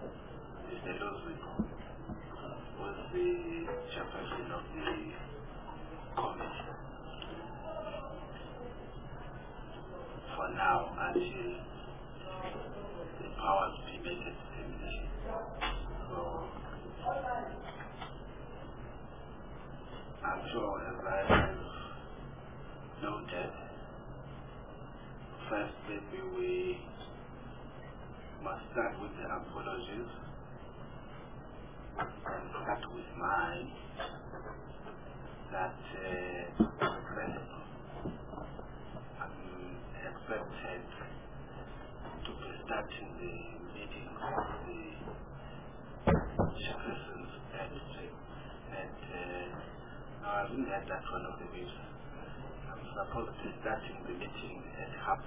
Mr. Lozzi, was the chairperson of the committee for now until the powers be made at termination. So I'm sure, as I have noted, first maybe we must start with the apologies and start with mine that accepted to be starting the meeting of the chairpersons no, I haven't had that one of the weeks. I'm supposed to be starting the meeting at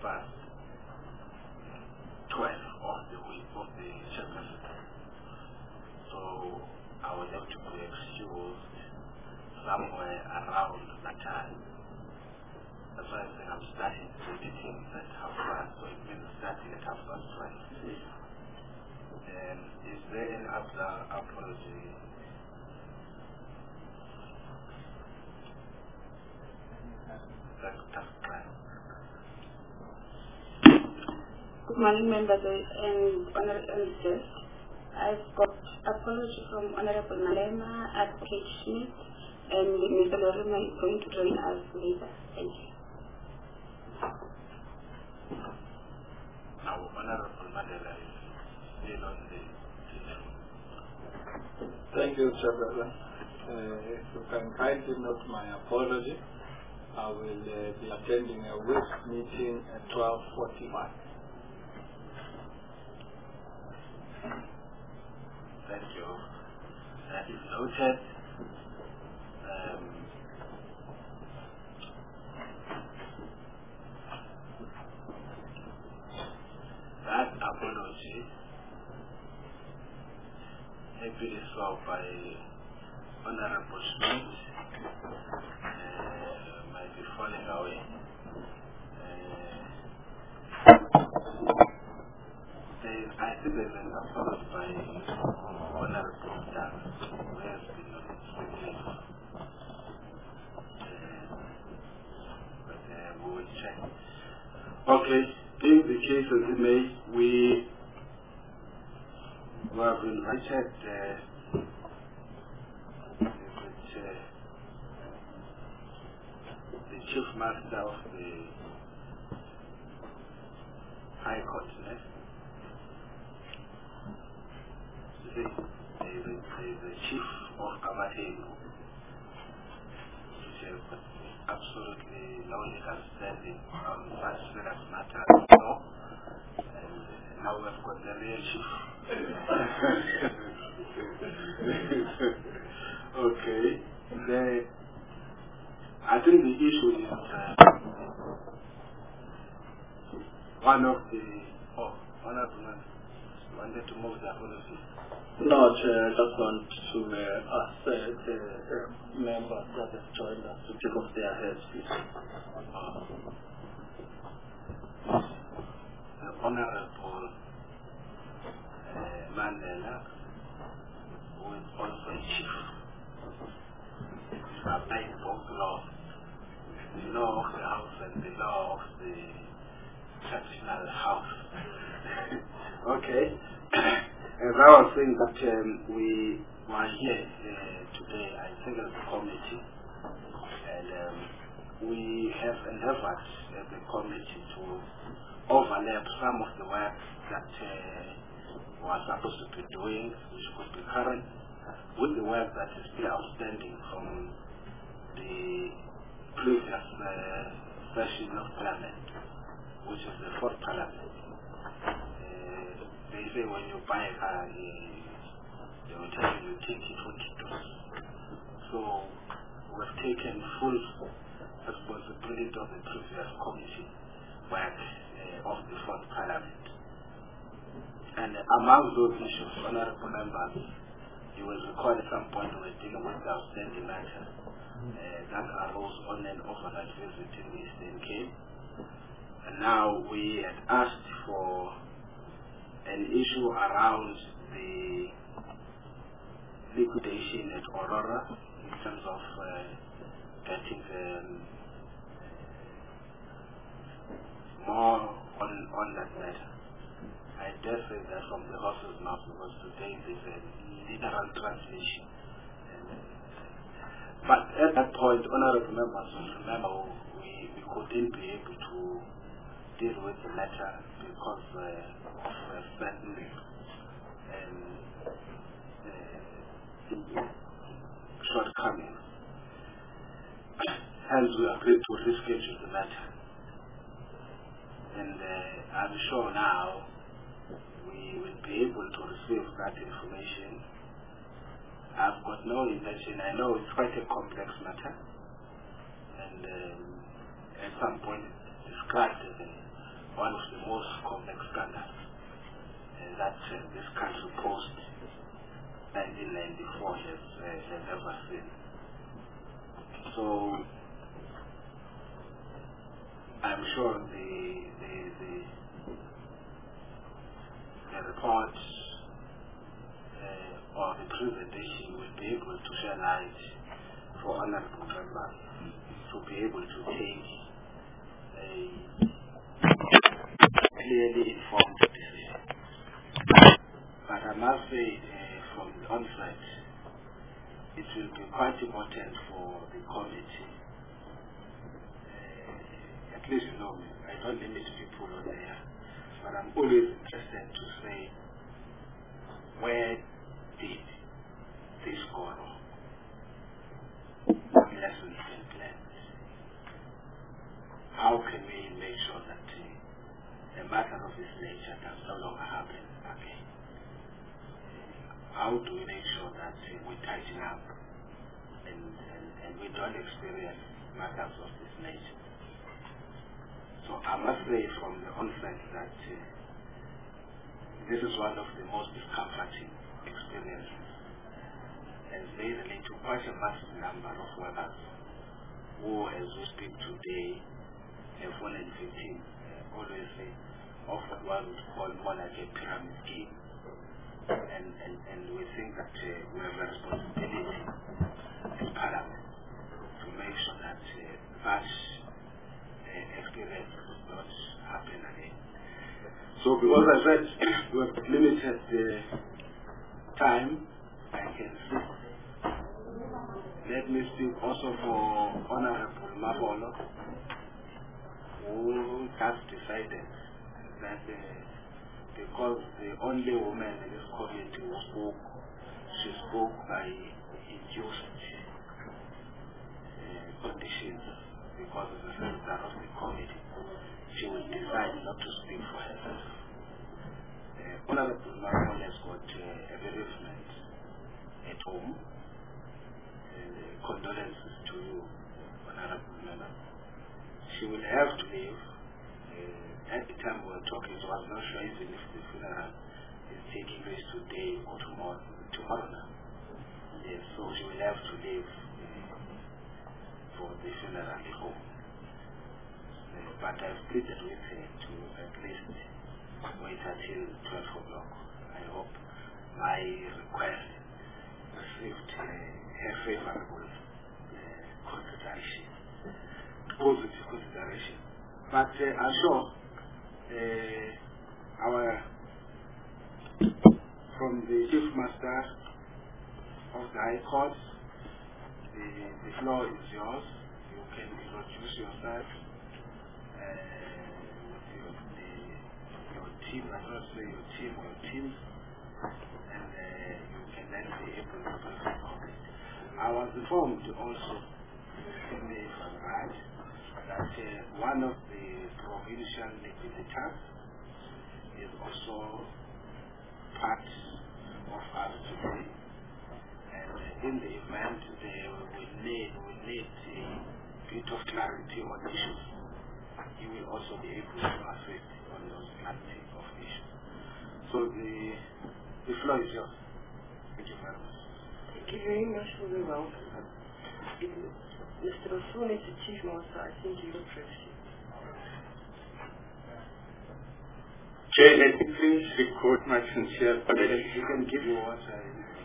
12:30 of the week of the chairperson. So I will have to be excused somewhere around that time. That's why I said I'm starting the meeting at 12:30, so it means starting at 12:30. And is there any other apology? Good morning, members and honorable guests. I've got apology from Honorable Malema, Advocate Schmidt, and Mr. Lorima is going to join us later. Thank you. Now, Honorable Mandela is still on the telephone. Thank you, Chairperson. If you can kindly note my apology, I will be attending a WISP meeting at 12:45. Thank you. That is noted. That apology has been resolved by Honorable Schmidt. Might be falling away. I think there's an apology by Honorable Dan, who has been on his leave. But we will check. Okay, in the case of the May, we have invited the Chief Master of the High Court. The Chief of Kamatego, which has absolutely no legal standing on such serious matters. No? And now we've got the real chief. Okay. I think the issue is one of the honorable wanted to move the apology. No, Chair, I just want to ask the members that have joined us to take off their heads, please. The Honorable Mandela, who is also a chief, applies both laws, the law of the house and the law of the traditional house. Okay. As I was saying that we were here today, I think as a committee, and we have endeavored as a committee to overlap some of the work that we are supposed to be doing, which could be current, with the work that is still outstanding from the previous session of Parliament, which is the fourth Parliament. They say when you buy a car, they will tell you take it what it does. So we've taken full responsibility of the previous committee work of the fourth Parliament. And among those issues, honorable members, you will recall at some point we were dealing with the outstanding matters that arose on an overnight visit in the Eastern Cape. And now we had asked for an issue around the liquidation at Aurora in terms of getting more on that matter. I dare say that from the horse's mouth, because today there's a literal translation. But at that point, honorable members, remember we couldn't be able to deal with the matter because of certain shortcomings. Hence, we agreed to reschedule the matter. And I'm sure now we will be able to receive that information. I've got no intention. I know it's quite a complex matter, and at some point it's described as one of the most complex scandals that this country post 1994 has ever seen. So I'm sure the report or the presentation will be able to shine light for honorable members to be able to take a clearly informed decision. But I must say from the onset, it will be quite important for the committee, at least I don't limit people on there, but I'm always interested to say, where did this go wrong? What lessons been learned? How can we make sure that a matter of this nature does no longer happen again? How do we make sure that we tighten up and we don't experience matters of this nature? So I must say from the onset that this is one of the most discomforting experiences, as they relate to quite a massive number of workers who, as we speak today, have fallen victim, always of what one would call more like a pyramid scheme. And we think that we have a responsibility as Parliament to make sure that such experience does not happen again. So because I said we have limited time, I can see. Let me speak also for Honorable Mabolo, who has decided that because the only woman in this committee who spoke, she spoke by induced conditions because of the center of the committee. She will decide not to speak for herself. Honorable Mabolo has got a bereavement at home. Condolences to you, Honorable Member. She will have to leave. At the time we were talking, so I was not sure even if the funeral is taking place today or tomorrow now. Yes, so she will have to leave for the funeral at home. But I've pleaded with her to at least wait until 12 o'clock. I hope my request received her favorable consideration, positive consideration. But I'm sure from the Chief Master of the High Court, the floor is yours. You can introduce yourself with your team, I don't say your team or your teams, and you can then be able to present comment. I was informed also, if I'm right, that one of the provincial legislators is also part of us today, and in the event they will need a bit of clarity on issues, he will also be able to assist on those clarity of issues. So the floor is yours. Thank you very much. Thank you very much for the welcome. Mr. Osune is the Chief Master. I think you will proceed. Chair, let me please record my sincere apologies. You can give me water.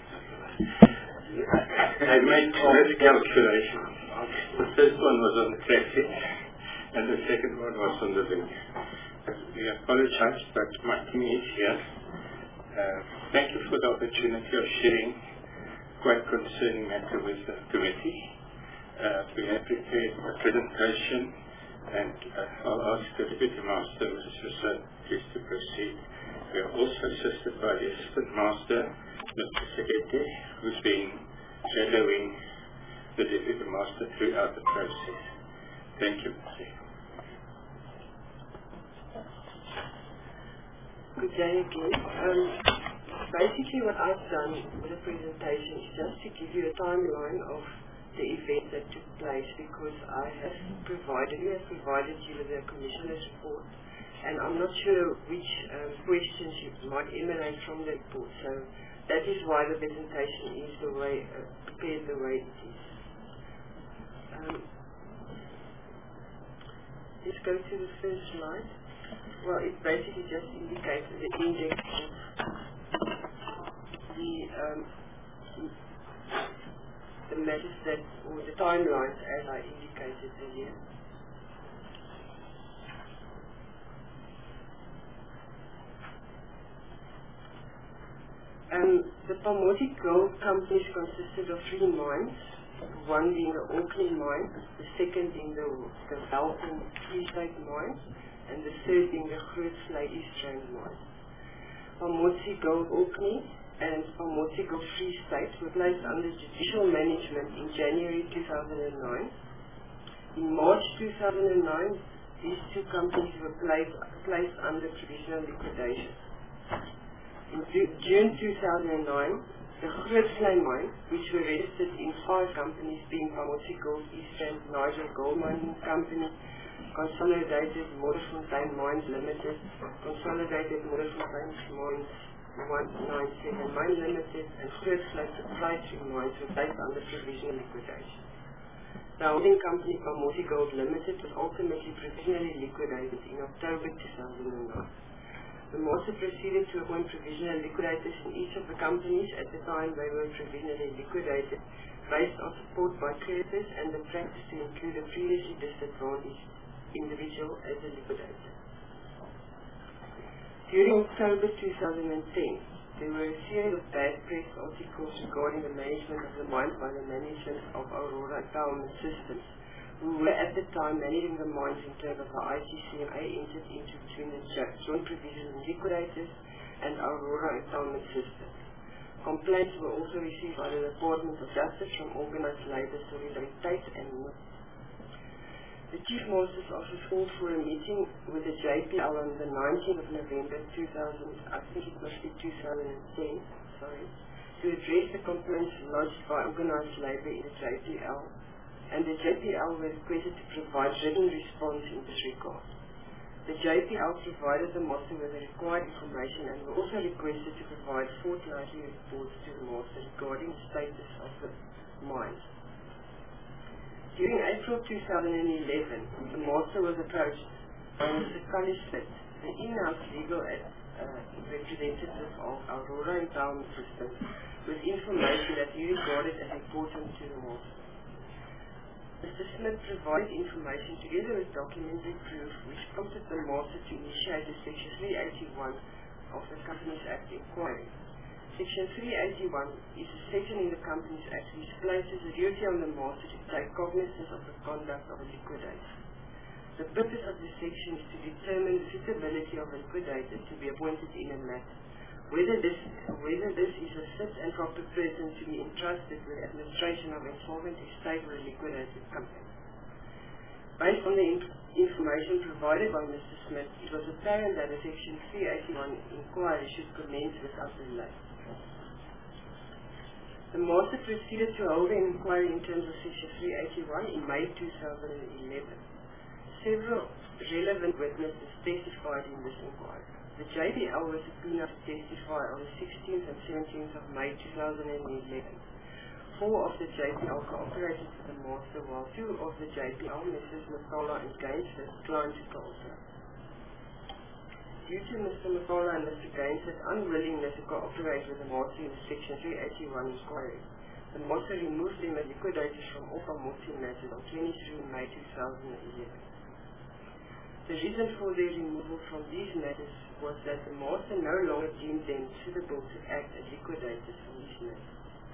I made two calculations. The first one was on the traffic, and the second one was on the link. We apologize, but my team is here. Thank you for the opportunity of sharing quite concerning matter with the committee. We have prepared a presentation, and I'll ask the Deputy Master, Mrs. Rousseau, please to proceed. We are also assisted by the Assistant Master, Mr. Segete, who's been shadowing the Deputy Master throughout the process. Thank you, Mr. Good day again. Basically what I've done with the presentation is just to give you a timeline of the event that took place, because we have provided you with a Commissioner's report, and I'm not sure which questions might emanate from the report, so that is why the presentation is the way, prepared the way it is. Let's go to the first slide. Well, it basically just indicates the index of the matters that, or the timelines as I indicated earlier. The Palmotic Gold Companies consisted of 3 mines, one being the Orkney mine, the second being the Welkom Free State mine, and the third being the Grootsley East Rand mine. Palmotic Gold Orkney and Palmotic Gold Free State were placed under judicial management in January 2009. In March 2009, these 2 companies were placed under provisional liquidation. In June 2009, the Grootsley mine, which were registered in 5 companies being Palmotic Gold East Rand Nigel Gold Mining Company, Consolidated Modderfontein Mines Limited, Consolidated Modderfontein Mines 197 Mine Limited, and Grootsley Proprietary Mines were placed under provisional liquidation. The holding company Palmotic Gold Limited was ultimately provisionally liquidated in October 2009. The Master proceeded to appoint provisional liquidators in each of the companies at the time they were provisionally liquidated, based on support by creditors and the practice to include a previously disadvantaged individual as a liquidator. During October 2010, there were a series of bad press articles regarding the management of the mines by the management of Aurora Endowment Systems, who were at the time managing the mines in terms of the ICCMA entered into between the Joint Provisional Liquidators and Aurora Endowment Systems. Complaints were also received by the Department of Justice from Organised Labour Solidariteit and the Chief Master's Office called for a meeting with the JPL on the 19th of November 2010, to address the complaints lodged by Organised Labour in the JPL, and the JPL were requested to provide written response in this regard. The JPL provided the Master with the required information and were also requested to provide fortnightly reports to the Master regarding the status of the mines. During April 2011, the Master was approached by Mr. Cully Smith, the in-house legal representative of Aurora Endowment Systems, with information that he regarded as important to the Master. Mr. Smith provided information together with documentary proof which prompted the Master to initiate a Section 381 of the Companies Act inquiry. Section 381 is a section in the Companies Act which places a duty on the Master to take cognizance of the conduct of a liquidator. The purpose of this section is to determine the suitability of a liquidator to be appointed in a matter, whether this is a fit and proper person to be entrusted with administration of insolvent estate or a liquidated company. Based on the information provided by Mr. Smith, it was apparent that a Section 381 inquiry should commence without delay. The Master proceeded to hold an inquiry in terms of Section 381 in May 2011. Several relevant witnesses testified in this inquiry. The JPL was subpoenaed to testify on the 16th and 17th of May 2011. 4 of the JPL cooperated with the Master, while 2 of the JPL, Mrs. Makola and Gainsford, declined to cooperate. due to Mr. Makola and Mr. Gaines' unwillingness to cooperate with the Master in the Section 381 inquiry, the Master removed them as liquidators from all Master matters on 23 May 2011. The reason for their removal from these matters was that the Master no longer deemed them suitable to act as liquidators in these matters.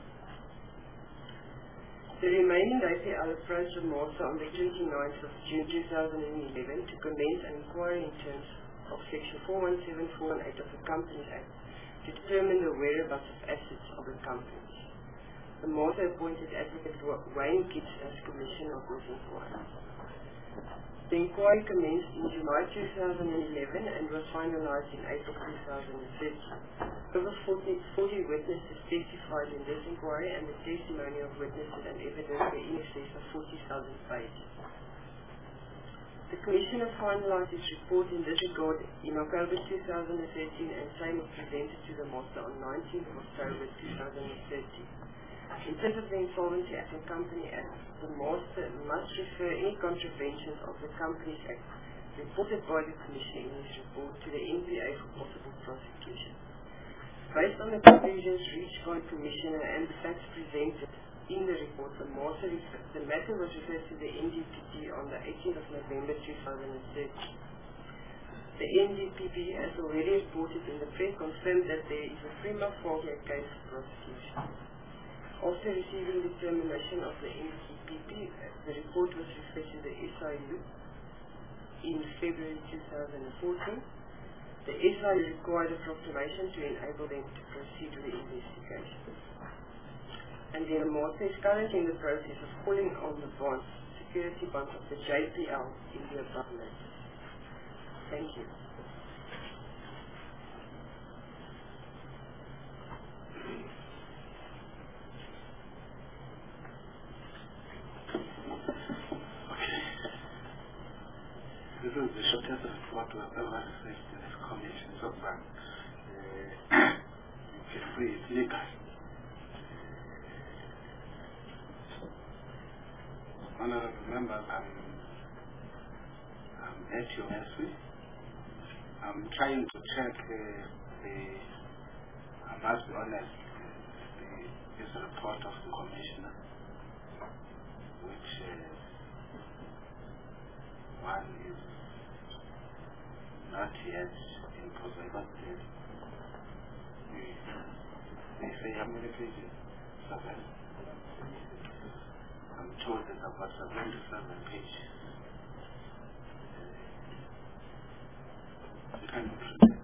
The remaining APL approached the Master on the 29th of June 2011 to commence an inquiry in terms of Section 417418 of the Companies Act to determine the whereabouts of assets of the companies. The Master appointed Advocate Wayne Gibbs as Commissioner of this inquiry. The inquiry commenced in July 2011 and was finalized in April 2013. Over 40 witnesses testified in this inquiry, and the testimony of witnesses and evidence were in excess of 40,000 pages. The Commissioner finalized its report in this regard in October 2013, and same was presented to the Master on 19th of October 2013. In terms of the Insolvency Act and Company Act, the Master must refer any contraventions of the Companies Act reported by the Commissioner in his report to the NPA for possible prosecution. Based on the conclusions reached by the Commissioner and the facts presented in the report, the matter was referred to the NDPP on the 18th of November 2013. The NDPP, as already reported in the press, confirmed that there is a prima facie case for prosecution. After receiving determination of the NDPP, the report was referred to the SIU in February 2014. The SIU required a proclamation to enable them to proceed with the investigation. And then the Master is currently in the process of calling on the bonds, security bonds of the JPL in the above matters. Thank you. This is the shortest report we have ever received in this commission, so far. You can see it's legal. Honorable members, I'm at your mercy. I'm trying to check I must be honest, this report of the Commissioner, which one is not yet in process. They say how many pages? 7. I'm told that about 77 pages. You can print.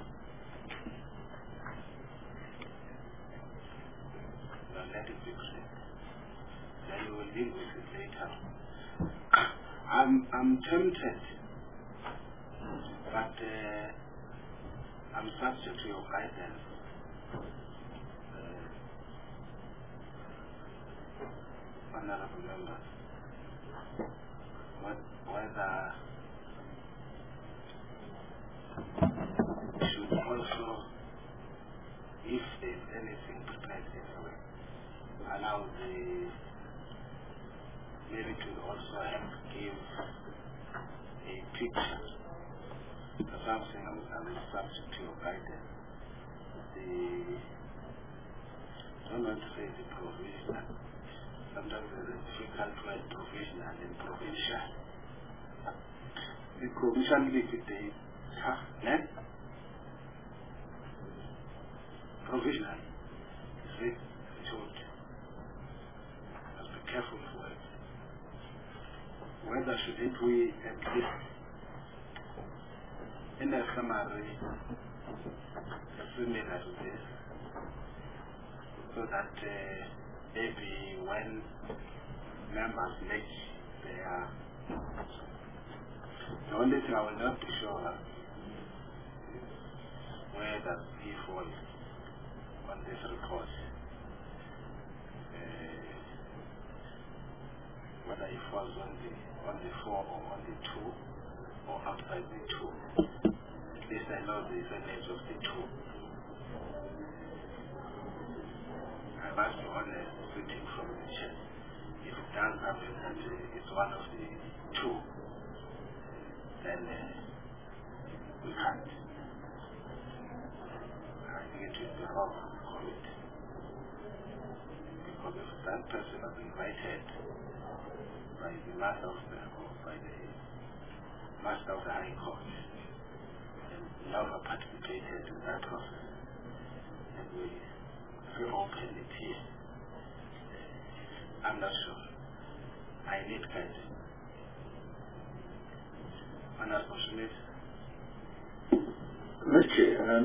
Well, let it be clear. Then we will deal with it later. I'm tempted, but I'm subject to your guidance. Honorable members, whether we should also, if there's anything prepared anyway, allow maybe to also help give a picture of something I'm subject to your guidance. I don't want to say the provisional. Sometimes it's a difficult word, provisional and provincial. The provincial is the provisional. It's very short. Must be careful for it. Whether shouldn't we at least in a summary similar to this, so that maybe when members make their, the only thing I will not be sure is where does he fall on this report. Whether he falls on the 4 or on the 2 or outside the 2. At least I know the names of the 2. I must be honest, sitting from the chair. If it does happen that it's one of the 2, then we can't. think it is the wrong committee. Because if that person was invited by the master of the High Court, and never participated in that process, and we very open it here. I'm not sure. I need guidance. Unfortunately, Mr.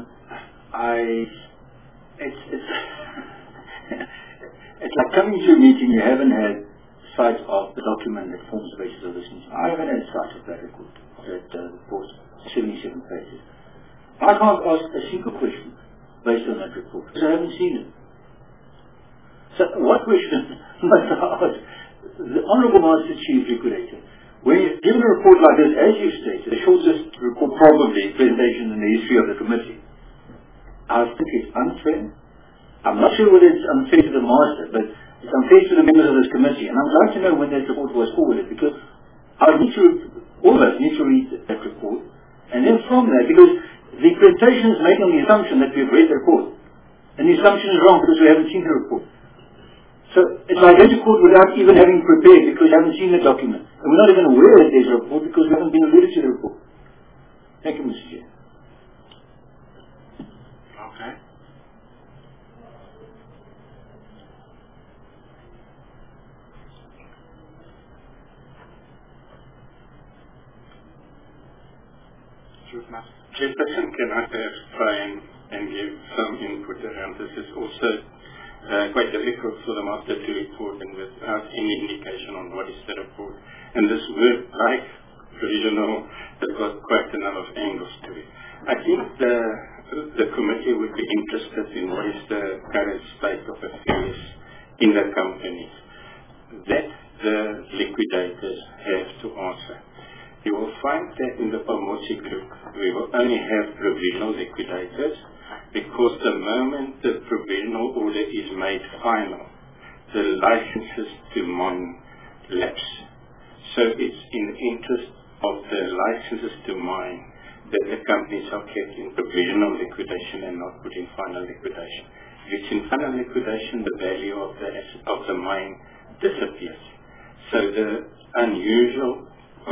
It's like coming to a meeting you haven't had sight of the document that forms the basis of this meeting. I haven't had sight of that report, that report, 77 pages. I can't ask a single question based on that report because I haven't seen it. So what question must I ask the Honourable Master Chief Liquidator? When you've given a report like this, as you stated, the shortest report probably presentation in the history of the committee, I think it's unfair. I'm not sure whether it's unfair to the Master, but it's unfair to the members of this committee. And I'd like to know when that report was forwarded, because all of us need to read that report. And then from that, because the presentation is made on the assumption that we've read the report. And the assumption is wrong because we haven't seen the report. So it's like going to court without even having prepared because you haven't seen the document. And we're not even aware that there's a report because we haven't been alluded to the report. Thank you, Mr. Chair. okay. Chairperson, can I perhaps try and give some input around this? It's also quite difficult for the Master to report and without any indication on what is the report. And this word, like provisional, has got quite a number of angles to it. I think the committee would be interested in what is the current state of affairs in the companies that the liquidators have to answer. You will find that in the Pomosi group, we will only have provisional liquidators because the moment the provisional order is made final, the licenses to mine lapse. So it's in the interest of the licenses to mine that the companies are kept in provisional liquidation and not put in final liquidation. If it's in final liquidation, the value of the mine disappears. So the unusual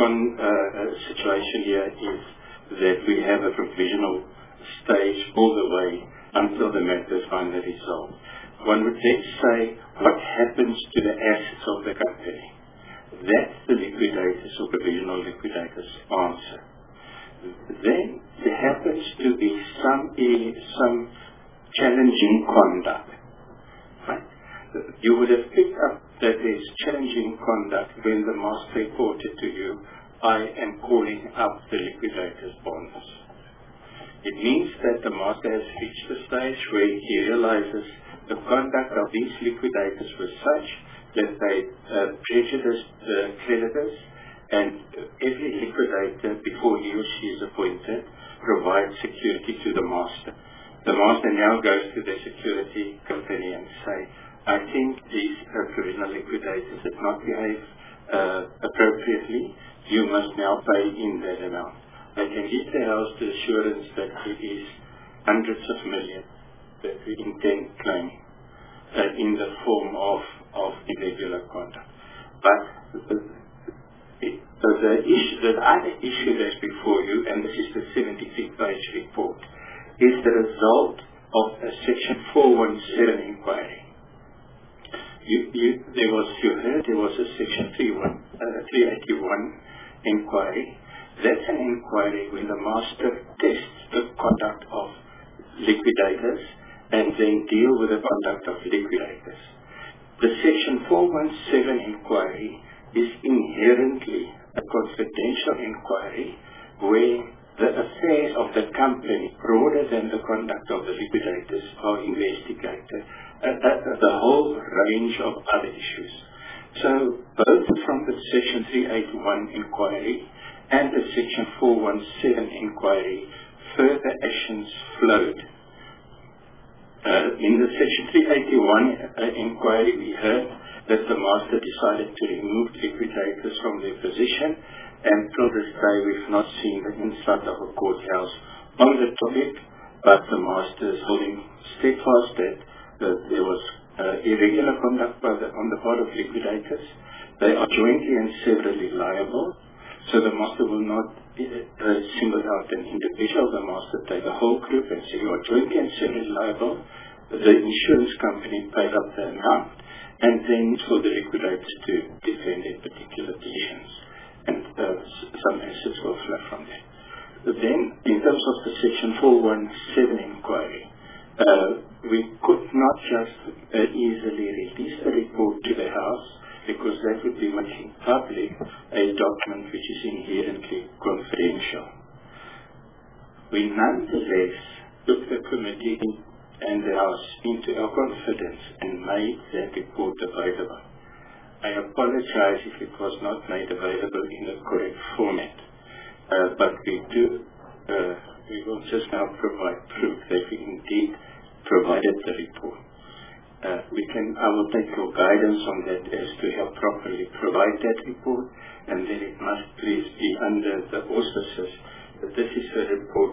situation here is that we have a provisional stage all the way until the matter is finally resolved. One would then say, what happens to the assets of the company? That's the liquidators or provisional liquidators answer. Then there happens to be some challenging conduct. Right? You would have picked up that there's challenging conduct when the Master reported to you, I am calling up the liquidators' bonds. It means that the Master has reached the stage where he realizes the conduct of these liquidators was such that they prejudiced the creditors, and every liquidator, before he or she is appointed, provides security to the Master. The Master now goes to the security company and say, I think these provisional liquidators did not behave appropriately. You must now pay in that amount. I can give the House the assurance that it is hundreds of millions that we intend claiming in the form of irregular conduct. But the other issue that's before you, and this is the 73-page report, is the result of a Section 417 inquiry. There was a Section 381 inquiry. That's an inquiry when the Master tests the conduct of liquidators and then deal with the conduct of liquidators. The Section 417 inquiry is inherently a confidential inquiry where the affairs of the company, broader than the conduct of the liquidators, are investigated. The whole range of other issues. So both from the Section 381 inquiry and the Section 417 inquiry, further actions flowed. In the Section 381 inquiry, we heard that the Master decided to remove liquidators from their position, and till this day we've not seen the inside of a courthouse on the topic. but the master is holding steadfast that there was irregular conduct on the part of liquidators. They are jointly and severally liable, so the master will not single out an individual. The master take the whole group and say you are jointly and severally liable. The insurance company paid up the amount, and then for the liquidators to defend their particular positions, and some assets will flow from there. Then, in terms of the Section 417 inquiry, we could not just easily release the report to the House, because that would be making public a document which is inherently confidential. We nonetheless took the committee and the House into our confidence and made that report available. I apologize if it was not made available in the correct format, but we will just now provide proof that we indeed provided the report. I will take your guidance on that as to how properly provide that report, and then it must please be under the auspices that this is a report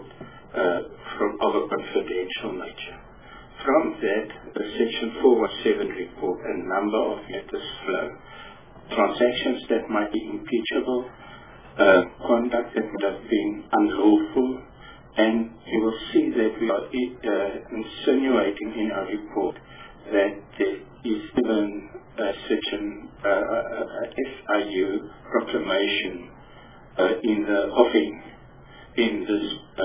of a confidential nature. From that, the Section 417 report, a number of matters flow. Transactions that might be impeachable, conduct that would have been unlawful, and you will see that we are insinuating in our report that there is even such an SIU proclamation in the offing in this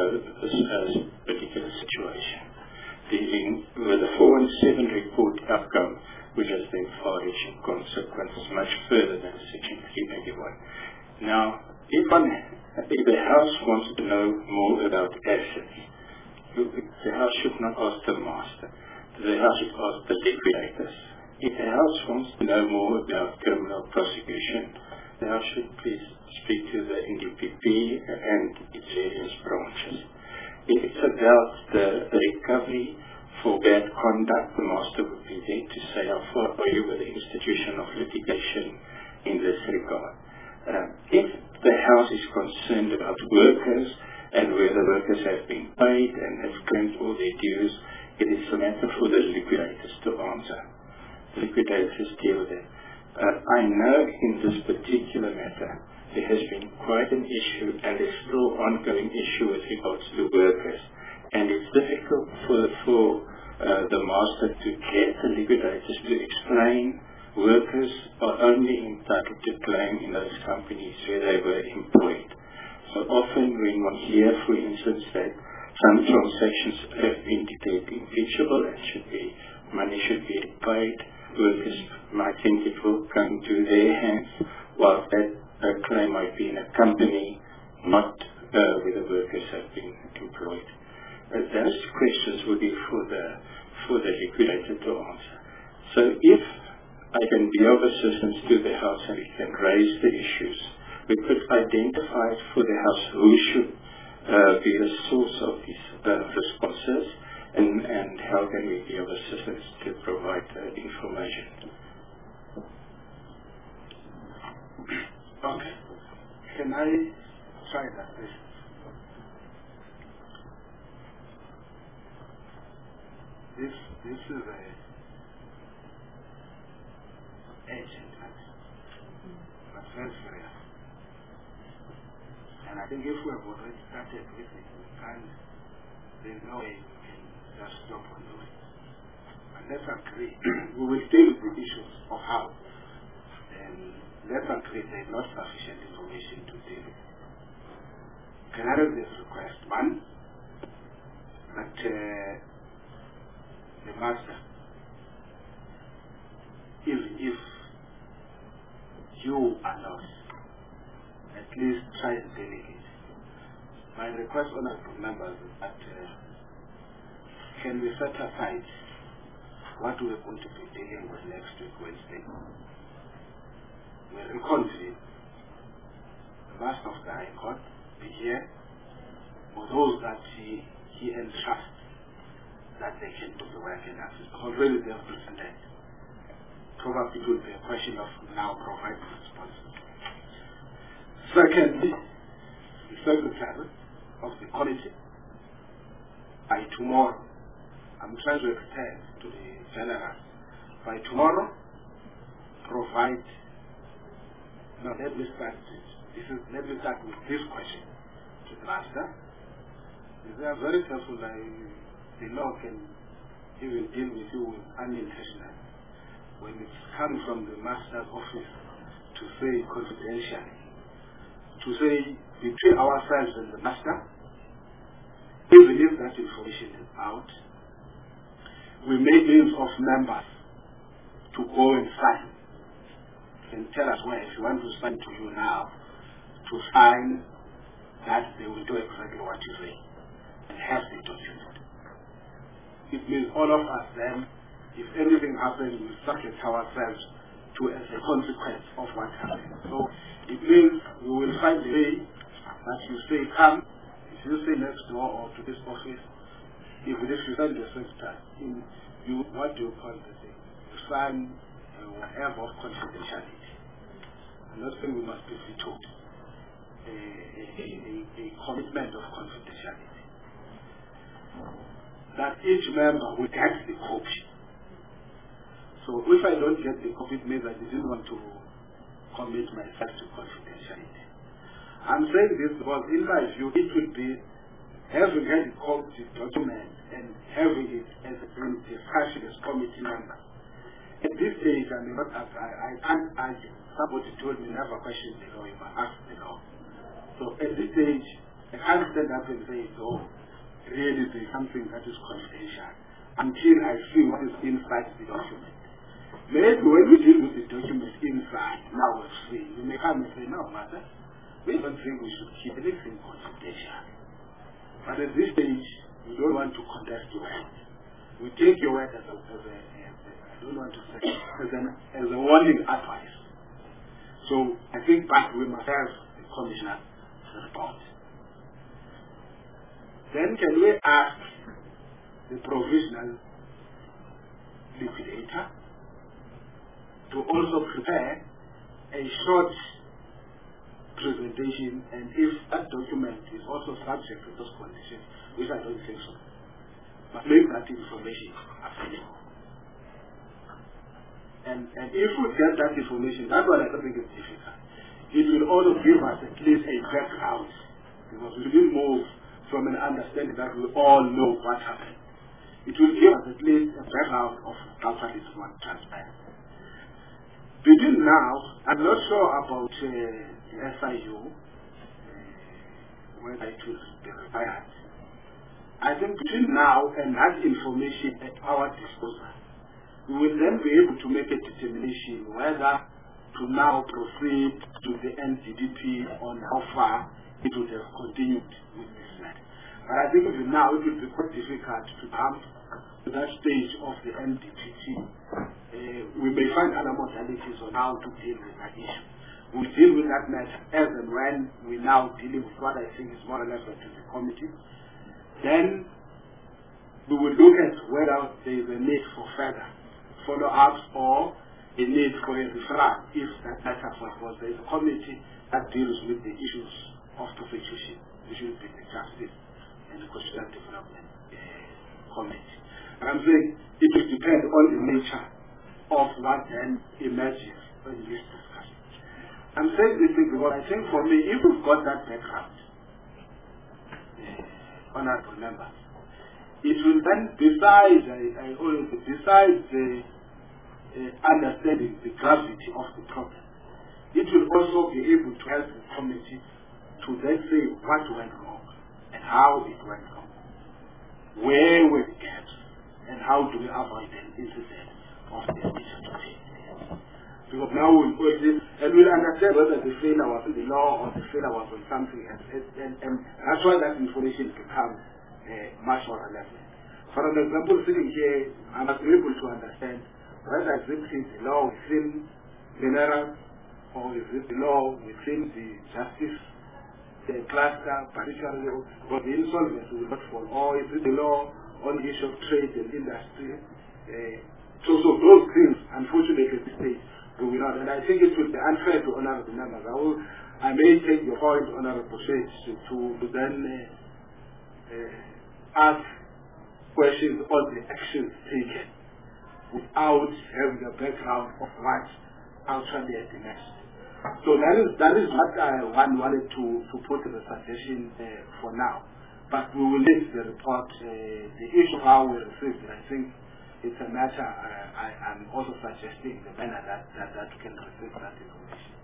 particular situation, dealing with the 417 report outcome, which has then far-reaching consequences much further than Section 381. Now, if the House wants to know more about assets, the House should not ask the master. The House should ask the liquidators. If the House wants to know more about criminal prosecution, the House should please speak to the NDPP and its various branches. If it's about the recovery for bad conduct, the master would be there to say how far are you with the institution of litigation in this regard. If the House is concerned about workers and whether workers have been paid and have claimed all their dues, it is a matter for the liquidators to answer. Liquidators deal with it. I know in this particular matter there has been quite an issue, and there's still ongoing issue with regards to workers, and it's difficult for the master to get the liquidators to explain workers are only entitled to claim in those companies where they were employed. So often when one hears, for instance, that some transactions have been declared impeachable and money should be repaid, workers might think it will come to their hands, while that claim might be in a company, not where the workers have been employed. Those questions would be for the liquidator to answer. So if I can be of assistance to the House and we can raise the issues, we could identify for the House who should be the source of these responses, and how can we be of assistance to provide information. Okay. Can I try that, please? This is a agent, but very serious. And I think if we have already started with it, there's no way we can just stop on doing it. But let's agree, we will deal with the issues of how. And let's agree there's not sufficient information to deal with. Can I raise this request? One, that the master, if you are not, at least try and delegate. My request, honorable members, is that can we set aside what we're going to be dealing with next week, Wednesday? We'll reconvene. The master of the High Court be here, for those that he entrusts that they can do the work in access. Already they have presented. Probably it will be a question of now providing responses. Secondly, the secretary of the committee, by tomorrow, I'm trying to extend to the general, by tomorrow, provide, no, let me start with this question to the master. They are very careful, the law can even deal with you unintentionally. When it's coming from the master's office to say confidentially, to say between ourselves and the master, even if that information is out, we make names of members to go and sign. And tell us where, if you want to sign to you now, to sign that they will do exactly what you say and have the document. It means all of us then, if anything happens, we subject ourselves to as a consequence of what happened. So it means we will find a way that you say come, if you say next door or to this office, if you send the secretary, you what do you call the thing? You sign whatever of confidentiality. I'm not saying we must be vetoed. A commitment of confidentiality. That each member will get the copy. So if I don't get the copy, it means I didn't want to commit myself to confidentiality. I'm saying this because in my view it would be having had a copy document and having it as a discussion as committee member. At this stage, I mean, I can't argue. Somebody told me never question the law if I ask the law. So at this stage, I can't stand up and say, oh, really there's something that is confidential until I see what is inside the document. Maybe when we deal with the document inside, now we'll see. You may come and say, no, matter, we don't think we should keep anything confidential. But at this stage, we don't want to contest your word. We take your word as I don't want to say, as a warning advice. So I think that we must have the commissioner report. Then can we ask the provisional liquidator to also prepare a short presentation, and if that document is also subject to those conditions, which I don't think so, but make that information available. And if we get that information, that one I don't think is difficult. It will also give us at least a background, because we will move from an understanding that we all know what happened. It will give us at least a background of how far this one transpired. Between now, I'm not sure about the SIU, whether it will be required. I think between now and that information at our disposal, we will then be able to make a determination whether to now proceed to the NDDP on how far it would have continued with this matter. But I think even now it will be quite difficult to come to that stage of the NDDP. We may find other modalities on how to deal with that issue. We'll deal with that matter as and when we now dealing with what I think is more relevant to the committee. Then we will look at whether there is a need for further follow-ups or a need for a referral if that matter, because there is a committee that deals with the issues of prosecution, which will be the Justice and the Constitutional Development Committee. And I'm saying it will depend on the nature of what then emerges in this discussion. I'm saying this thing because I think for me, if we've got that background, honorable members, it will then, besides the understanding the gravity of the problem, it will also be able to help the committee to then say what went wrong and how it went wrong, where were the gaps, and how do we avoid an incident of this nature today. Because now we'll put this, and we'll understand whether the failure was in the law or the failure was on something else, and that's why that information becomes much more relevant. For an example, sitting here, I must be able to understand whether this is the law within Minerals or is it the law within the Justice cluster, particularly, or the insolvency will not fall, or is it the law on the issue of trade and industry. So those things, unfortunately, at this stage, we will not. And I think it will be unfair to honorable members. I may take your point, honorable Shades, to then ask questions on the actions taken without having a background of what actually had been asked. So that is what I wanted to put in the suggestion for now. But we will leave the report, the issue of how we received it. I think it's a matter I'm also suggesting the manner that we can receive that information.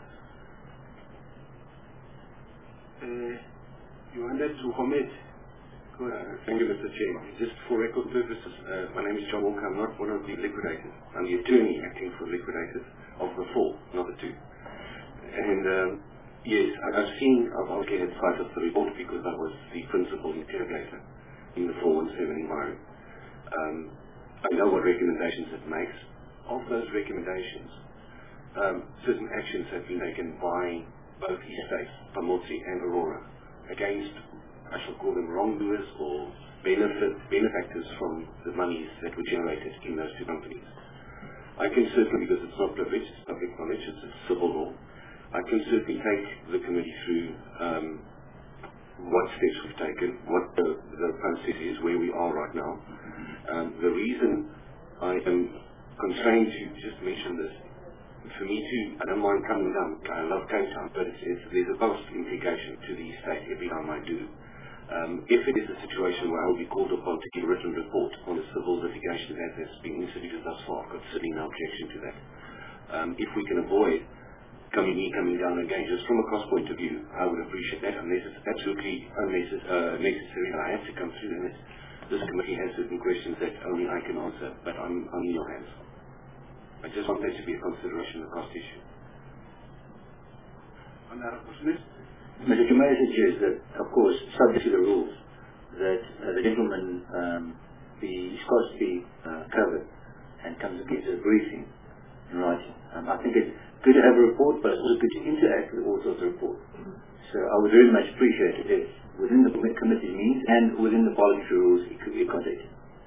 You wanted to commit? Thank you, Mr. Chair. Just for record purposes, my name is John Walker. I'm not one of the liquidators. I'm the attorney acting for liquidators of the 4, not the 2. And yes, I've obviously had sight of the report because I was the principal interrogator in the 417 inquiry. I know what recommendations it makes. Of those recommendations, certain actions have been taken by both estates, Pamotsi and Aurora, against, I shall call them wrongdoers or benefactors from the monies that were generated in those 2 companies. I can certainly, because it's not privileged, it's public knowledge, it's civil law, I can certainly take the committee through what steps we've taken, what the process is, where we are right now. The reason I am constrained to just mention this, for me too, I don't mind coming down, I love Cape Town, but there's a vast implication to the estate every time I do. If it is a situation where I will be called upon to give a written report on the civil litigation that has been instituted thus far, I've got certainly no objection to that. If we can avoid coming down again, just from a cost point of view, I would appreciate that, unless it's absolutely necessary that I have to come through, and this committee has certain questions that only I can answer, but I'm in your hands. I just want that to be a consideration of the cost issue. Honourable Smith? Mr. Chair, may I suggest that, of course, subject to the rules, that the gentleman, the cost be covered and comes and gives a briefing in writing. I think it's good to have a report, but it's also good to interact with the author of the report. So I would very much appreciate it if, within the committee's means and within the parliamentary rules, it could be accommodated.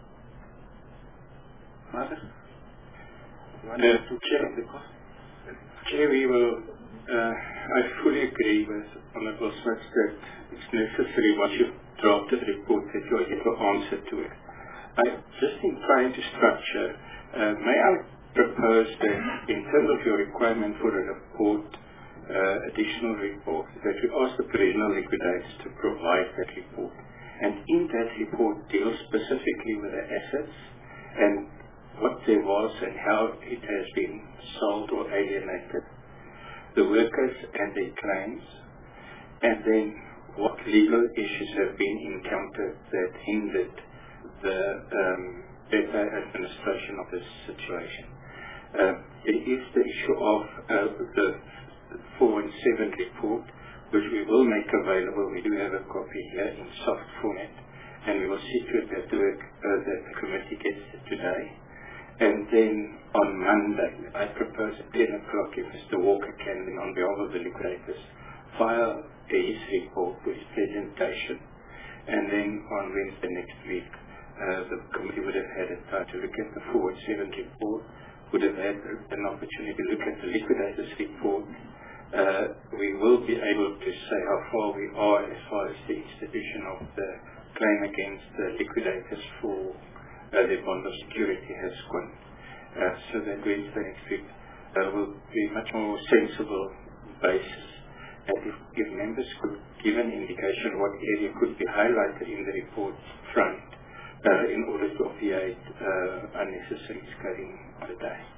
Martha? You want to check the cost? Chair, I fully agree with Honourable Smith that it's necessary once you've drafted the report that you give an answer to it. Just in trying to structure, may I propose that in terms of your requirement for a report, additional report, that we ask the provisional liquidators to provide that report. And in that report deal specifically with the assets and what there was and how it has been sold or alienated, the workers and their claims, and then what legal issues have been encountered that hindered the better administration of this situation. There is the issue of the 417 report, which we will make available. We do have a copy here in soft format, and we will see to it that the committee gets it today. And then on Monday, I propose at 10 o'clock if Mr. Walker can, then on behalf of the liquidators, file his report with presentation. And then on Wednesday next week, the committee would have had a time to look at the 417 report, would have had an opportunity to look at the liquidators report. We will be able to say how far we are as far as the institution of the claim against the liquidators for the bond of security has gone. So that Wednesday next week will be much more sensible basis. And if members could give an indication what area could be highlighted in the report front in order to obviate unnecessary scaling on the day.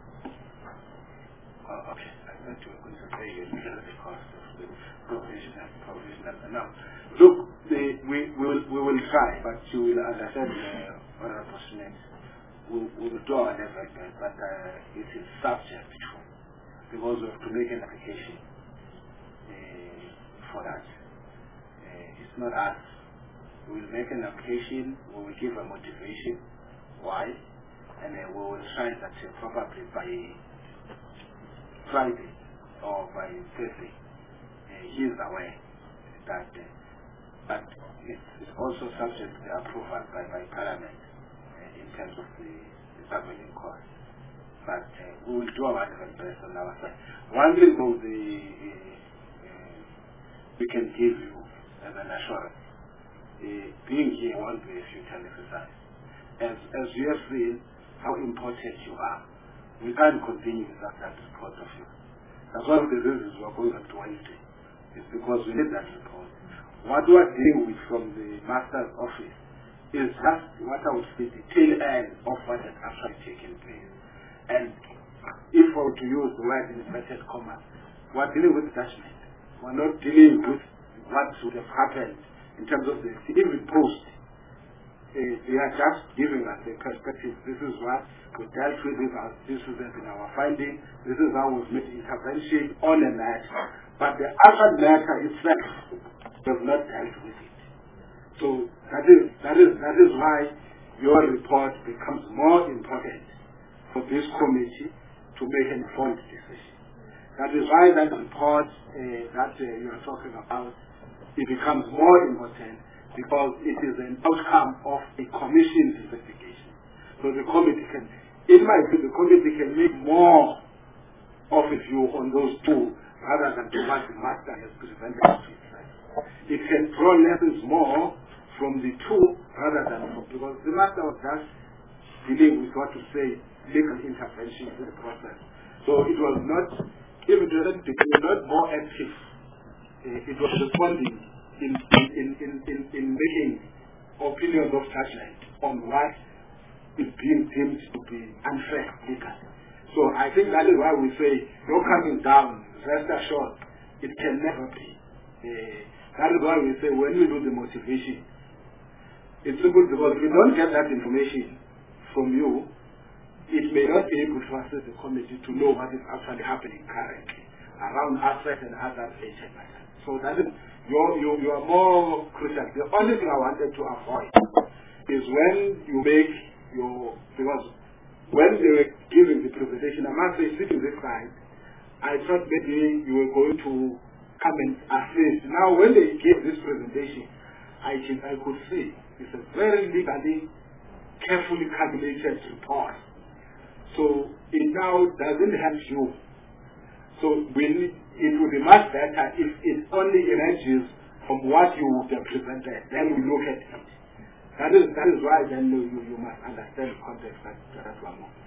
Okay, I'm going to concentrate on the cost of the provisional. Now, look, we will try, but you will, as I said, Honourable Smith, we will do our effort, but it is subject to, because we have to make an application for that. It's not us. We will make an application, we will give a motivation, why, and we will try that probably by Friday or by Thursday. He is aware that, but it's also subject to approval by Parliament in terms of the governing cost. But we will do our best on our side. One thing we can give you as an assurance being here won't be a futile exercise. As you have seen how important you are, we can't continue without that report of yours. That's one of the reasons we're going up to Wednesday. It's because we need that report. What we are dealing with from the Master's office is just what I would say the tail end of what has actually taken place. And if I were to use the word in inverted commas, we're dealing with judgment. We're not dealing with what should have happened in terms of the even post. They are just giving us a perspective. This is what we dealt with, this is in our finding, this is how we've made intervention on a matter. But the other matter itself does not dealt with it. So that is why your report becomes more important for this committee to make an informed decision. That is why that report that you are talking about, it becomes more important because it is an outcome of a commission's investigation. So the committee can, in my view, the committee can make more of a view on those two rather than to what the Master has presented to itself. It can draw lessons more from the two rather than from, because the Master was just dealing with what to say legal intervention in the process. So it was not, if it was not more active, it was responding in making opinions of judgment on what is being deemed to be unfair legal. So I think that is why we say no coming down, rest assured, it can never be. That is why we say when we do the motivation, it's simple because if we don't get that information from you, it may not be able to assist the committee to know what is actually happening currently around assets and other related matters. So that is, you are more crucial. The only thing I wanted to avoid is when you make your, because when they were giving the presentation, I must say, sitting this side, I thought maybe you were going to come and assist. Now when they gave this presentation, I could see it's a very legally, carefully calculated report. So it now doesn't help you. So it would be much better if it only emerges from what you would have presented. Then we look at it. That is why then you must understand the context that we are moving.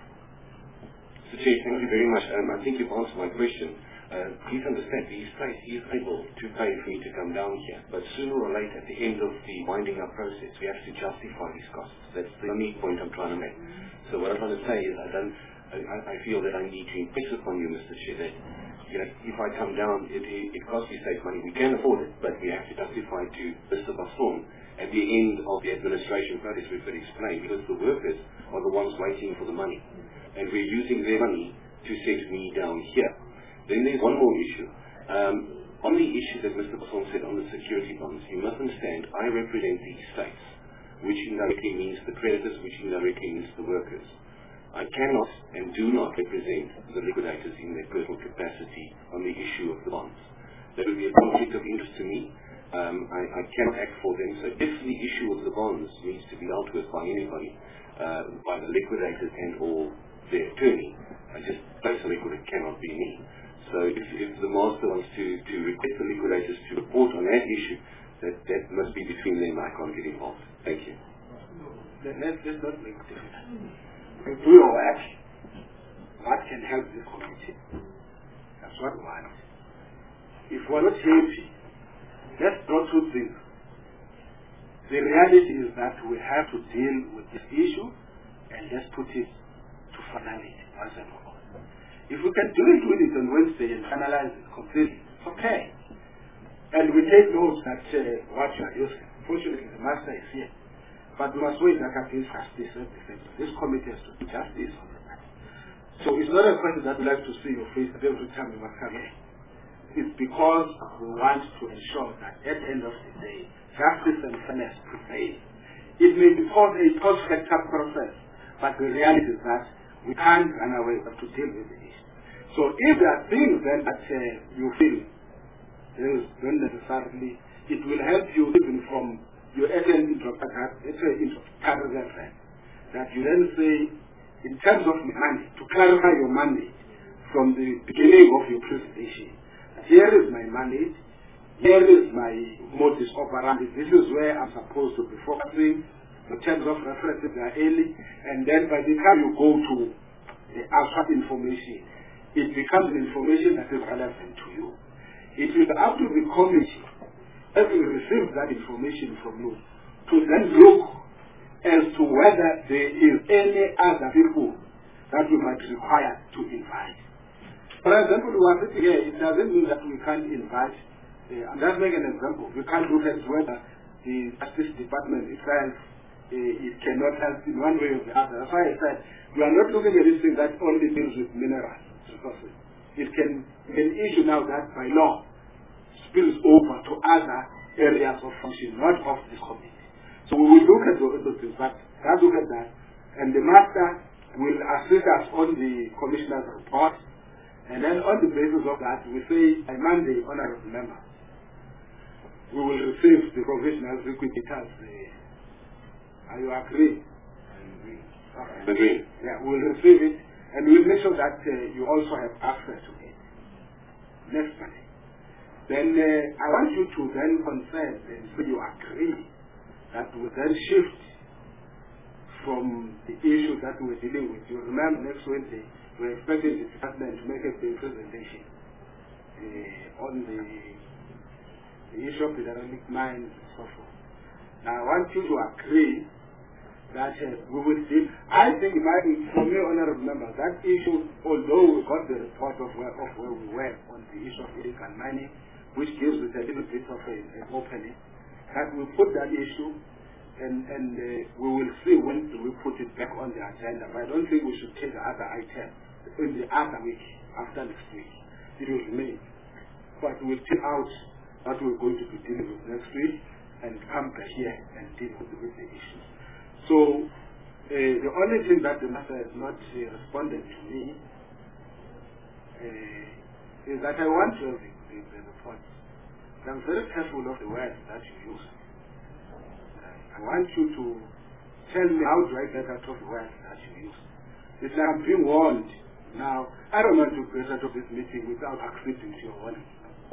Mr. Chair, thank you very much. I think you've answered my question. Please understand, he is able to pay for me to come down here, but sooner or later, at the end of the winding up process, we have to justify these costs. That's the only point I'm trying to make. So what I'm trying to say is, I feel that I need to impress upon you, Mr. Chair, that if I come down, it costs you safe money. We can afford it, but we have to justify to Mr. Basson at the end of the administration process. We've got to explain, because the workers are the ones waiting for the money, and we're using their money to send me down here. Then there's one more issue. On the issue that Mr. Basson said on the security bonds, you must understand, I represent the states, which indirectly means the creditors, which indirectly means the workers. I cannot and do not represent the liquidators in their personal capacity on the issue of the bonds. That would be a conflict of interest to me. I cannot act for them. So if the issue of the bonds needs to be dealt with by anybody, by the liquidators and or their attorney, I just personally it cannot be me. So if the master wants to request the liquidators to report on that issue, that must be between them. I can't get involved. Thank you. Let's not make it difficult. If we are work, what can help this community? That's what we want. If we're not happy, let's draw two things. The reality is that we have to deal with this issue and let's put it to finality once and for all. If we can do it on Wednesday and finalize it completely, it's okay. And we take notes that what you are using. Fortunately, the master is here. But we must wait that against justice. This committee has to do justice on the matter. So it's not a question that we like to see your face every time we must come here. It's because we want to ensure that at the end of the day, justice and fairness prevail. It may be called a post-factum process, but the reality is that we can't run away but to deal with the issue. So if there are things then that you feel don't necessarily, it will help you even from your SND reference, that you then say, in terms of money, to clarify your mandate from the beginning of your presentation, here is my mandate, here is my modus operandi. This is where I'm supposed to be focusing. The terms of references are early, and then by the time you go to the actual information, it becomes information that is relevant to you. It is up to the committee, as we receive that information from you, to then look as to whether there is any other people that we might require to invite. For example, we are sitting here, it doesn't mean that we can't invite. I'm just making an example. We can't look at whether the Justice Department itself it cannot help in one way or the other. That's why I said we are not looking at this thing that only deals with mineral resources. It can be an issue now that by law spills over to other areas of function, not of this committee. So we will look at those things, but let's look at that. And the master will assist us on the commissioner's report. And then on the basis of that, we say, by Monday, honorable member, we will receive the provisional liquidators. Are you agree? Agree. Yeah, we will receive it, and we will make sure that you also have access to it. Next Monday. Then I want you to then consent and so you agree that we then shift from the issue that we're dealing with. You remember next Wednesday, we're expecting the department to make a presentation on the issue of the dynamic mines and so forth. Now I want you to agree that we will see. I think, for me, honorable members, that issue, although we got the report of where we were on the issue of illegal mining, which gives us a little bit of an opening, that we put that issue and we will see when we put it back on the agenda. But I don't think we should take the other item in the other week, after next week. It will remain. But we'll take out what we're going to be dealing with next week and come back here and deal with the issues. So the only thing that the master has not responded to me is that I want to have the report. I'm very careful of the words that you use. I want you to tell me how do I get out of the words that you use. It's like I'm being warned now. I don't want to get out of this meeting without accepting your warning.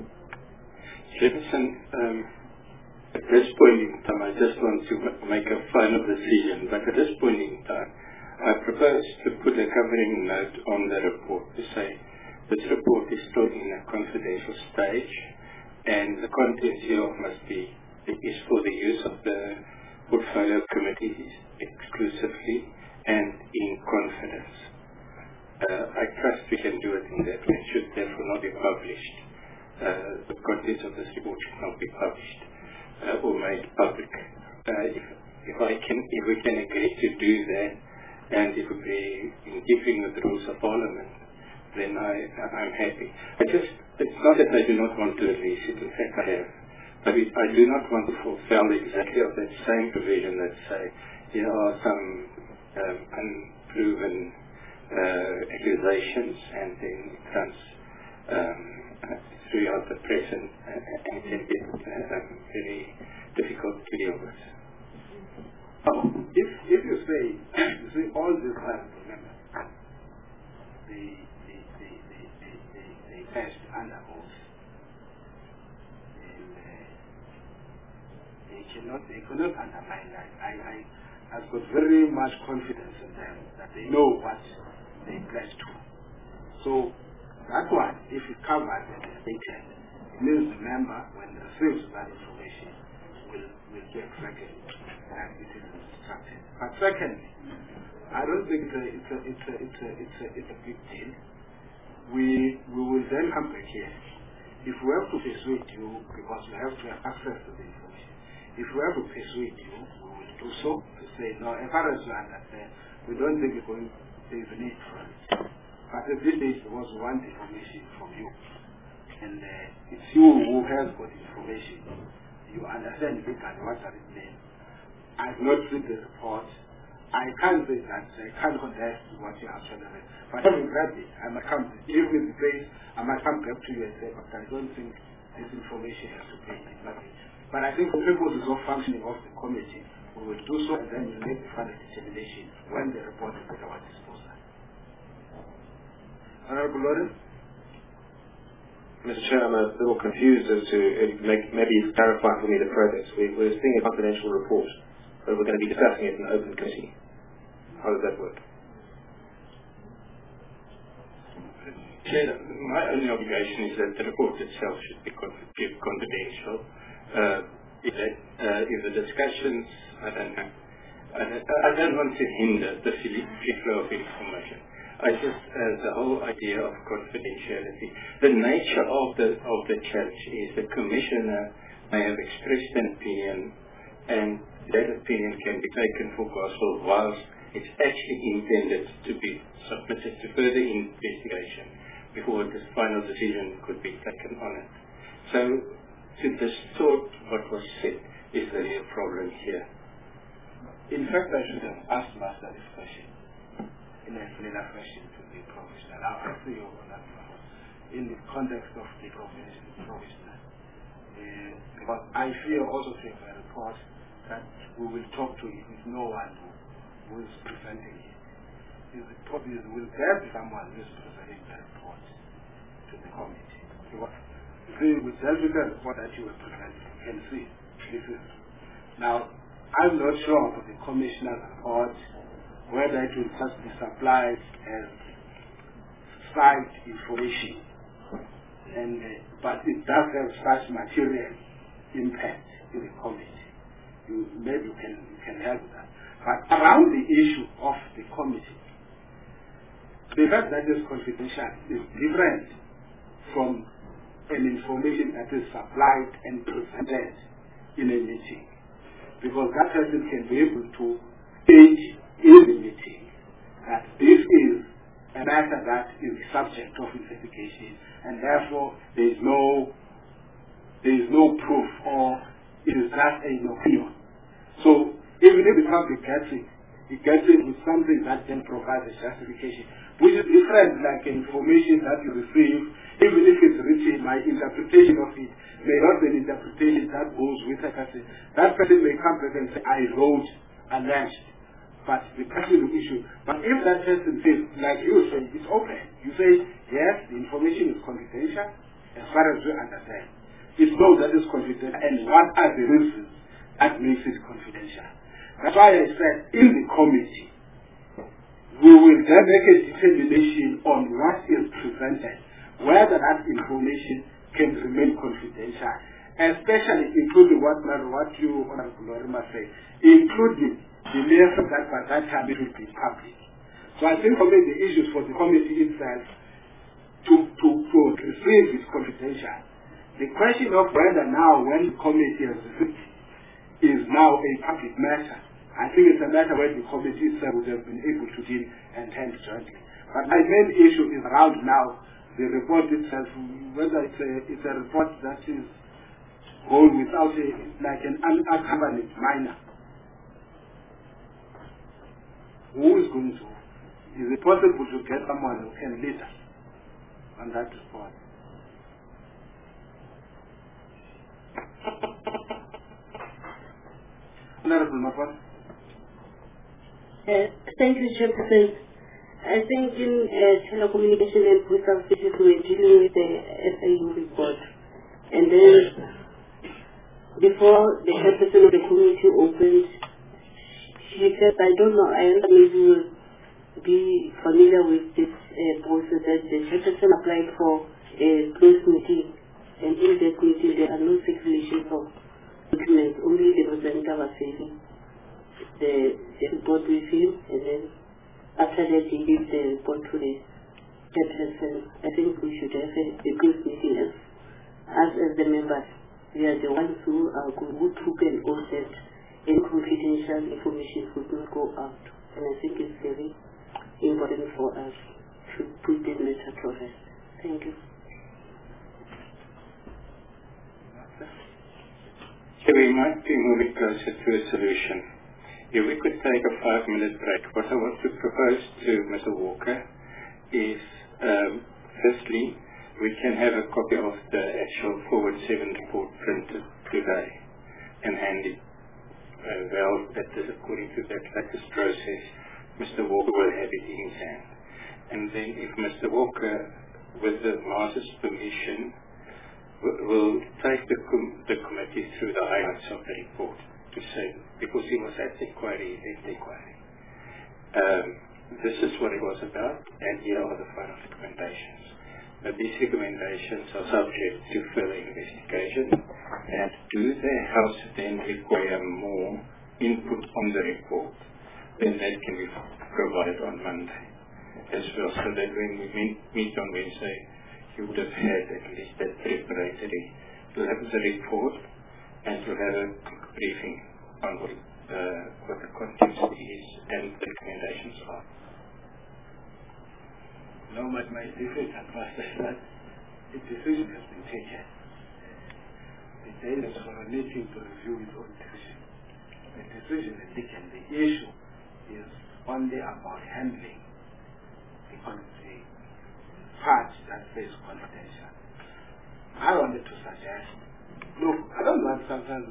Jefferson, at this point in time, I just want to make a final decision. But at this point in time, I propose to put a covering note on the report to say this report is still in a confidential stage, and the contents here is for the use of the portfolio committees exclusively and in confidence. I trust we can do it in that way. It should therefore not be published. The contents of this report should not be published or made public. If we can agree to do that, and it would be in keeping with the rules of Parliament, then I'm happy. It's not that I do not want to release it. In fact, I have. But I do not want to fulfill exactly of that same provision that say there are some unproven accusations, and then it comes throughout the press, and it can be very difficult to deal with. If you say all this time, remember, they passed under oath, and they cannot undermine that. I've got very much confidence in them that they know what they pledged to. So that one, if it covers and is stated, it means the member, when he receives that information, will get reckoned and it is instructed. But secondly, I don't think it's a big deal. We will then come back here. If we have to persuade you, because we have to have access to the information, if we have to persuade you, we will do so, to say, no, as far as you understand, we don't think there's a need for it. But at this stage, was want information from you. And it's you who has got information. You understand legally what does it mean. I've not read the report. I can't say that. I can't contest what you actually read. But having read it, I might come, give me the place, I might come back to you and say, but I don't think this information has to be nothing. But I think for purposes of functioning of the committee, we will do so, and then we'll make the final determination when the report is at our disposal. Honorable Lawrence? Mr. Chair, I'm a little confused as to, maybe you clarify for me the process. We're seeing a confidential report, but we're going to be discussing it in an open committee. How does that work? Chair, my only obligation is that the report itself should be kept confidential. If the discussions, I don't know. I don't want to hinder the free flow of information. The whole idea of confidentiality. The nature of the challenge is the commissioner may have expressed an opinion, and that opinion can be taken for gospel whilst it's actually intended to be submitted to further investigation before the final decision could be taken on it. So, to distort what was said is the real problem here. In fact, I should have asked Master this question in a similar question to the provisional. I'll answer you on that one. In the context of the provisional. Because I fear also to have a report that we will talk to it with no one who is presenting it. Will there be someone who is presenting the report to the committee? Because with the report that you will present, you can see this is. Now, I'm not sure of the commissioner's report whether it will just be supplied as site information, but it does have such material impact in the committee. Maybe you can help with that. But around the issue of the committee, the fact that it's confidential is different from an information that is supplied and presented in a meeting. Because that person can be able to stage in the meeting that this is a matter that is the subject of investigation, and therefore there is no proof, or it is just an opinion. So even if the public gets it with something that then provides a justification, which is different like information that you receive. Even if it's written, my interpretation of it may not be an interpretation that goes with a person. That person may come back and say, I wrote alleged, but the person will issue. But if that person says, like you say, it's open. You say, yes, the information is confidential, as far as we understand. It's known that it's confidential, and what are the reasons that makes it confidential? That's why I said, in the committee, we will then make a determination on what is presented, whether that information can remain confidential, especially including what you, Honorable Lorima, said, including the method that by that time it will be public. So I think for me the issues for the committee itself to receive is confidential. The question of whether now when the committee has received is now a public matter, I think it's a matter where the committee itself would have been able to deal and handle jointly. But my main issue is around now the report itself, whether it's a report that is going without like an unaccompanied minor. Who is going to? Is it possible to get someone who can lead us on that report? Honorable Mapon. Thank you, Chairperson. I think in telecommunication and postal services we were dealing with the SAU report. And then before the chairperson of the committee opened, she said, I don't know, I don't know if you will be familiar with this process that the chairperson applied for a closed meeting. And in that meeting there are no circulations of documents, only the representative was saving the report with him, and then after that he gave the report to the chairperson. I think we should have a closed meeting as the members. We are the ones who took an oath that any confidential information would not go out. And I think it's very important for us to put this matter to rest. Thank you. So we might be moving closer to a solution. If we could take a 5-minute break, what I want to propose to Mr. Walker is, firstly, we can have a copy of the actual Forward 7 report printed today and handy. According to that latest process, Mr. Walker will have it in his hand. And then if Mr. Walker, with the Master's permission, will take the committee through the highlights of the report to say, because he was at the inquiry, this is what it was about, and here are the final recommendations. But these recommendations are subject to further investigation, and do the House then require more input on the report, then that can be provided on Monday as well, so that when we meet on Wednesday, you would have had at least that preparatory. You'll have the report, and you'll have a briefing on what the context is and the recommendations are. No, but my defense advice is that the decision has been taken. The day is for a meeting to review its own decision. The decision is taken. The issue is only about handling the part that is confidential. I wanted to suggest, look, I don't want sometimes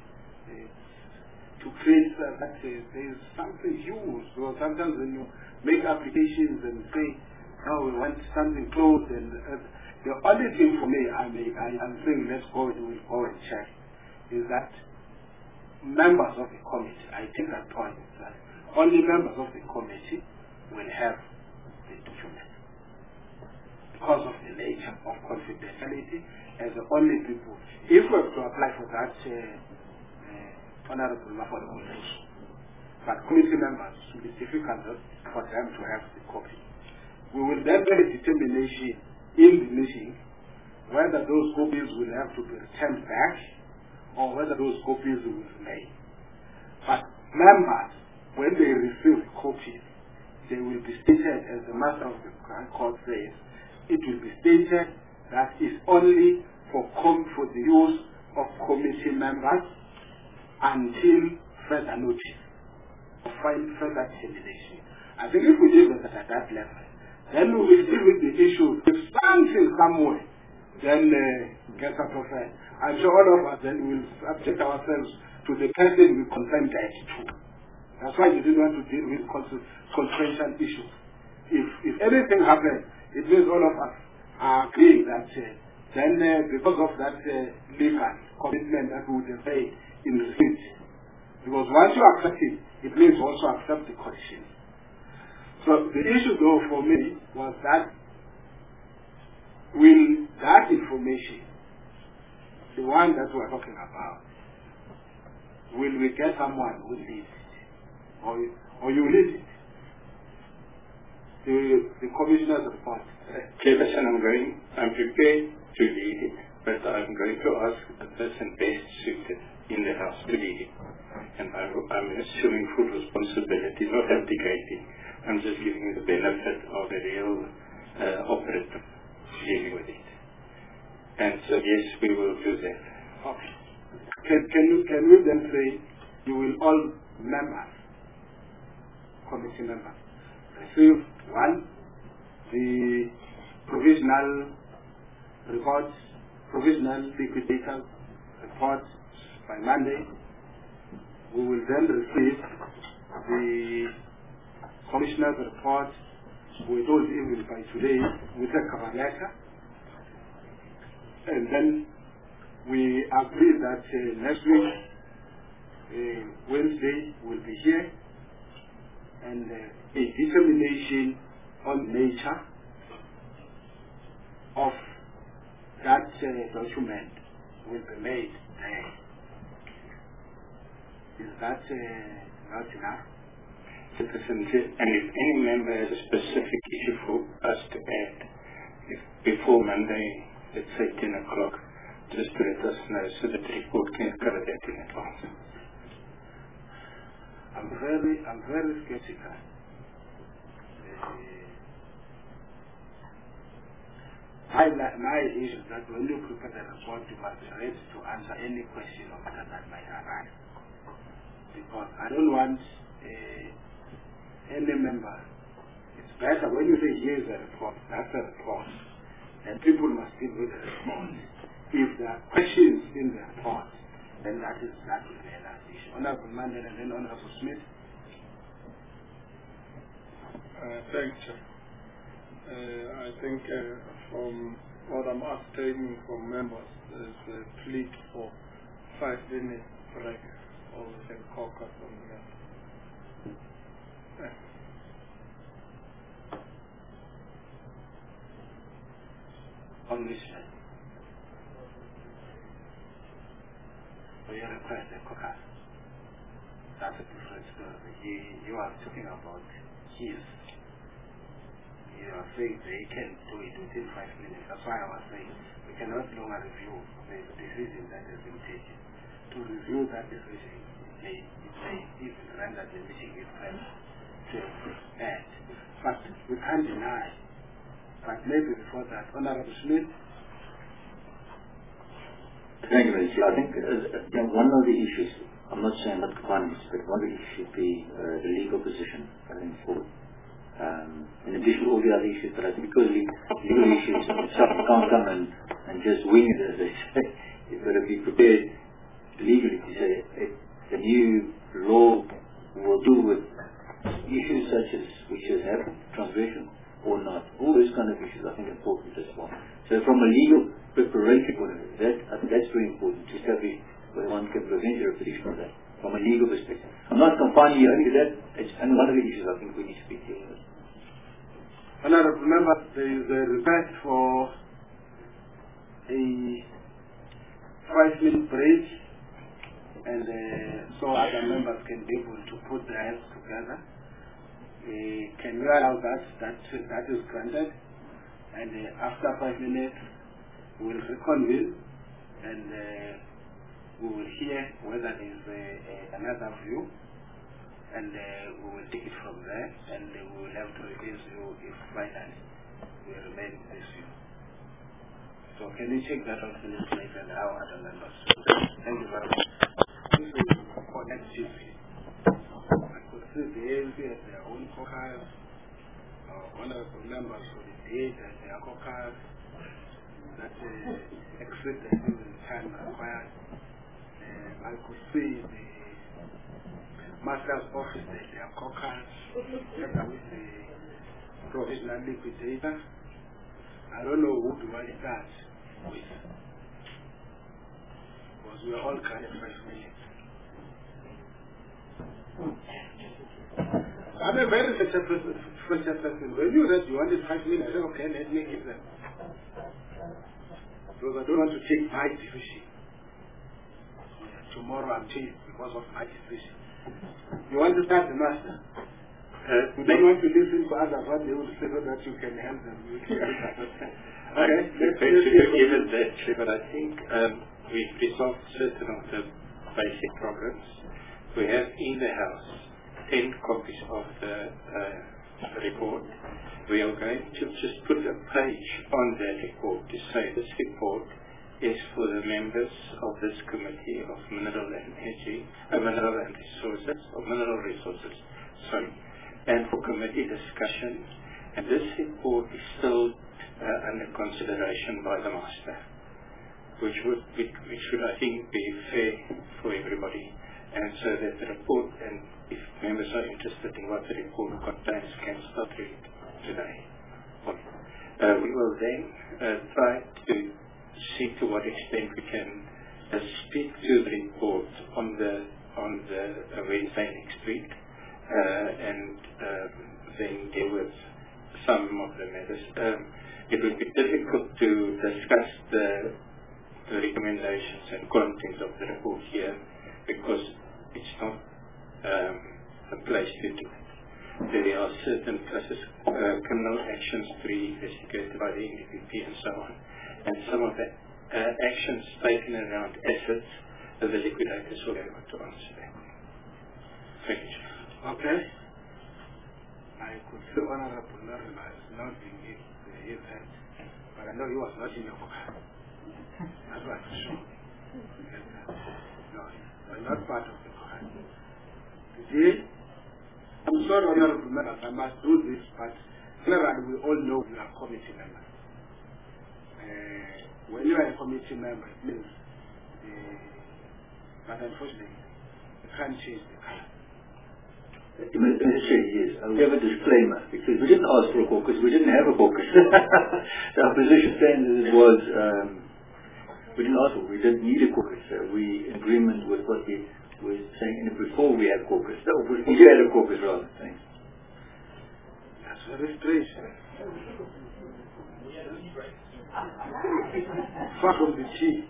to create that there is something huge. So sometimes when you make applications and say, oh, we want something close, and the only thing for me, I'm saying let's go and check, is that members of the committee, I take that point, that only members of the committee will have the document because of the nature of confidentiality as the only people. If we have to apply for that, honorable for the convention, but committee members, it will be difficult for them to have the copy. We will then make a determination in the meeting whether those copies will have to be returned back or whether those copies will remain. But members, when they receive copies, they will be stated, as the Master of the Court says, it will be stated that it's only for the use of committee members until further notice or further determination. I think if we leave it at that level, then we will deal with the issue. If something somewhere, then get out of it. I'm sure all of us then will subject ourselves to the person we consent to. That's why you didn't want to deal with confidential issues. If anything happens, it means all of us are agreeing that then because of that legal commitment that we would have made in the state. Because once you accept it, it means also accept the conditions. So the issue though for me was that will that information, the one that we're talking about, will we get someone who leads it? Or you lead it? The commissioner's report. Chairperson, I'm prepared to lead it, but I'm going to ask the person best suited in the House to lead it. And I'm assuming full responsibility, not abdicating. I'm just giving you the benefit of the real operative dealing with it. And so yes, we will do that. Okay. Can you then say you will all members, committee members, receive one, the provisional reports, provisional liquidator reports by Monday. We will then receive the commissioner's report with all the even by today with a cover letter. And then we agree that next week, Wednesday, will be here, and a determination on nature of that document will be made there. Is that not enough? And if any member has a specific issue for us to add, before Monday, let's say 10 o'clock, just to let us know so that the report can cover that in advance. I'm very skeptical. My issue is that when you prepare the report, you must be ready to answer any question or matter that might arise. Because I don't want any member. It's better when you say here's a report, that's a report, and people must deal with the report. If there are questions in the report, then that will be another issue. Honorable Mandela and then Honorable Smith. Thanks, Chair. I think from what I'm asking from members is a plea for 5-minute break, or we can caucus on that. On which line? So you request a caucus. That's a different story. You are talking about his. You are saying they can do it within 5 minutes. That's why I was saying we cannot longer review the decision that has been taken. To review that decision, it may even render the meeting itself to end. But we can't deny. But maybe before that, Honorable Smith. Thank you, Mr. Chair. I think one of the issues, I'm not saying that requirements, but one of the issues should be the legal position going forward. In addition to all the other issues, but I think because legal issues itself can't come and just wing it, as they say. You've got to be prepared legally to say the new law will deal with issues such as which has happened, transgression or not. All those kind of issues I think are important as well. So from a legal preparation point of view, I think that's very important to establish whether one can prevent a repetition of that from a legal perspective. I'm not confining you only to that. It's one of the issues I think we need to be dealing with. Honorable Member, there is a request for a 5-minute break, and so other members can be able to put their hands together. Can you allow that? That is granted. And after 5 minutes, we will reconvene and we will hear whether there is another view, and we will take it from there, and we will have to release you if finally we remain in this view. So can you check that out, please, and how other members? Thank you very much. This is for next TV. I could see the ANC at their own caucus, honorable members for the date at their caucus, that exceed the time required. I could see the Master's Office at their caucus, together with the provisional liquidator. I don't know who do I start with, because we are all granted 5 minutes. I'm a very special person. When you read you wanted 5 minutes, I said, okay, let me give them. Because I don't want to take my decision. Tomorrow I'm changed because of my decision. You want to start the master? You don't want to listen to others, what they will say, so that you can help them. Okay, given that, but I think we've resolved certain of the basic problems. We have in the House 10 copies of the report. We are going to just put a page on that report to say this report is for the members of this committee of mineral resources, and for committee discussion. And this report is still under consideration by the master, which would I think be fair for everybody, and so that the report, and if members are interested in what the report contains, can start reading today. We will then try to see to what extent we can speak to the report on the Wednesday next week, and then deal with some of the matters. It would be difficult to discuss the recommendations and contents of the report here, because it's not a place to do it. There are certain cases, criminal actions to be investigated by the NDPP and so on. And some of the actions taken around assets, the liquidators will be able to answer that. Thank you. Okay. I could say Honorable Norima is not being his head, but I know he was not in your caucus. That's what I'm sure. No, he was not part of the caucus. Today, I'm sorry, Honorable members, I must do this, but generally we all know we are committee members. When you are a committee member, it means, but unfortunately, you can't change the color. Yes, we have a disclaimer because we didn't ask for a caucus, we didn't have a caucus. So our position stands as it was, we didn't ask for it, we didn't need a caucus. We in agreement with what we were saying before we had caucus. No, we had a caucus rather. Thanks. That's very strange. Far from the tea.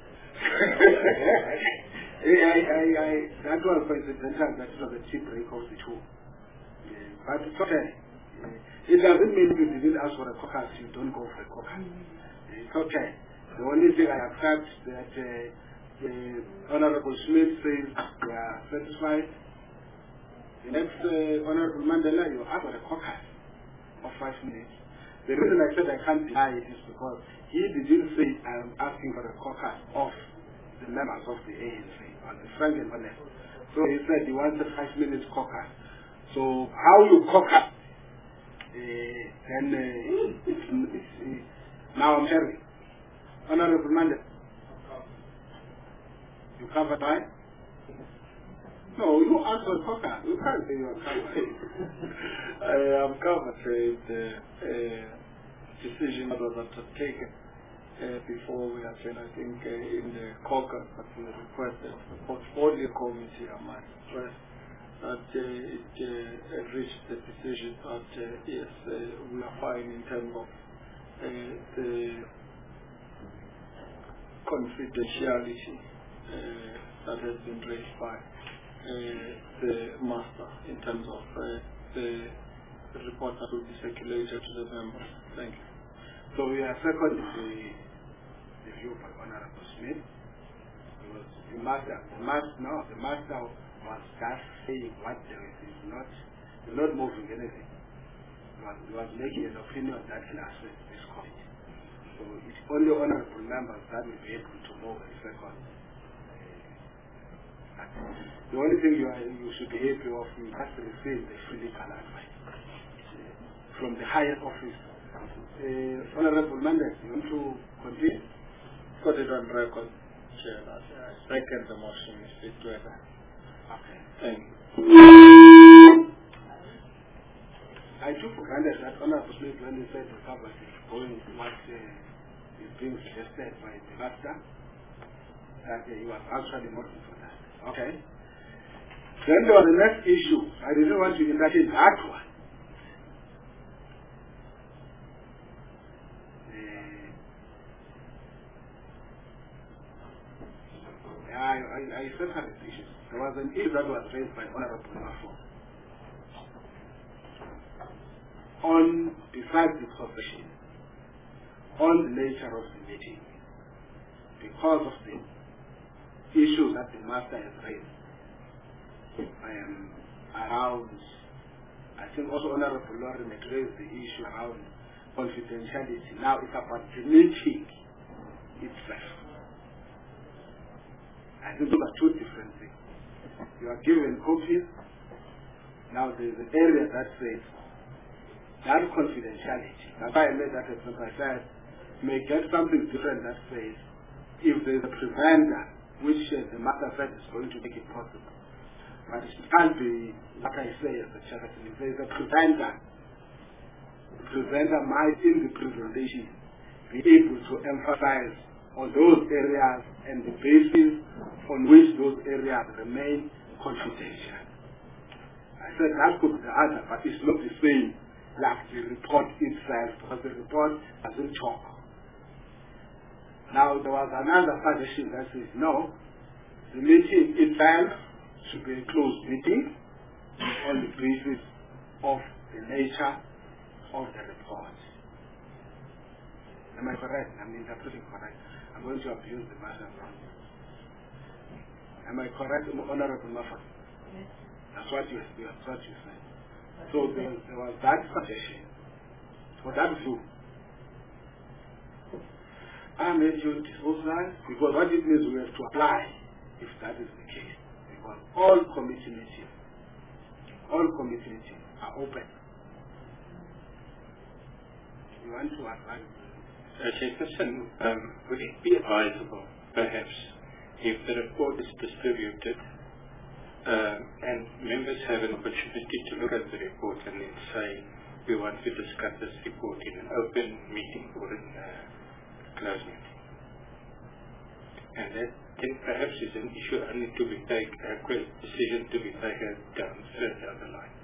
That was coincidental, that was the tea break of the two. But it's okay. It doesn't mean you didn't ask for a caucus, you don't go for a caucus. It's okay. The only thing I accept that Honorable Smith says we are satisfied. The next Honorable Mandela, you ask for a caucus of 5 minutes. The reason I said I can't deny it is because he didn't say I'm asking for a caucus of the members of the ANC, on the frank and honest. So he said he wanted 5 minutes caucus. So how you caucus? Now I'm hearing. Honorable Mandela, you covered by? No, you asked for caucus. You can't say you're covered. I am covered with the decision that was taken before we attend, I think, in the caucus that we requested, the portfolio committee, I might stress, that it reached the decision that, yes, we are fine in terms of the confidentiality that has been raised by the master in terms of the report that will be circulated to the members. Thank you. So we are second the view by Honorable Smith. Because the master was just saying what there is not moving anything. He was making an opinion that can affect this committee. So it's only honorable members that will be able to move a second. The only thing you should be happy of, you have to receive the free legal advice from the higher office. Honorable Mendes, you want to continue? Put it on record, Chair, that I second the motion, Mr. Twitter. Okay. Thank you. I took for granted that Honorable Smith, when he said the government is going to what is being suggested by the master, that he was actually looking for that. Okay. Then there was the next issue. I didn't want to entertain that one. I separate issues. There was an issue that was raised by Honorable Mafo on, besides the profession, on the nature of the meeting, because of the issue that the master has raised. Around, I think also Honorable Lauren had raised the issue around confidentiality. Now it's about the meeting itself. I think those are two different things. You are given copies. Now there is an area that says that confidentiality. That's why I made that example. I said, may get something different that says, if there is a preventer, which the master said is going to make it possible. But it can't be, like I say as a charity, if there is a preventer, the preventer might, in the presentation, be able to emphasize on those areas and the basis on which those areas remain confidential. I said that could be the other, but it's not the same like the report itself, because the report doesn't talk. Now there was another suggestion that says no, the meeting itself should be a closed meeting on the basis of the nature of the report. Am I correct? I'm interpreting correct. I'm going to abuse the matter. Am I correct, Honorable Mafat? Yes. That's what you said. So there was that suggestion for that view. I made you dispose that because what it means we have to apply if that is the case. Because all committee meetings are open. You want to advise? Chairperson, would it be advisable, perhaps, if the report is distributed, and members have an opportunity to look at the report and then say, we want to discuss this report in an open meeting or in a closed meeting. And that then perhaps is an issue only to be taken, a decision to be taken further down the line.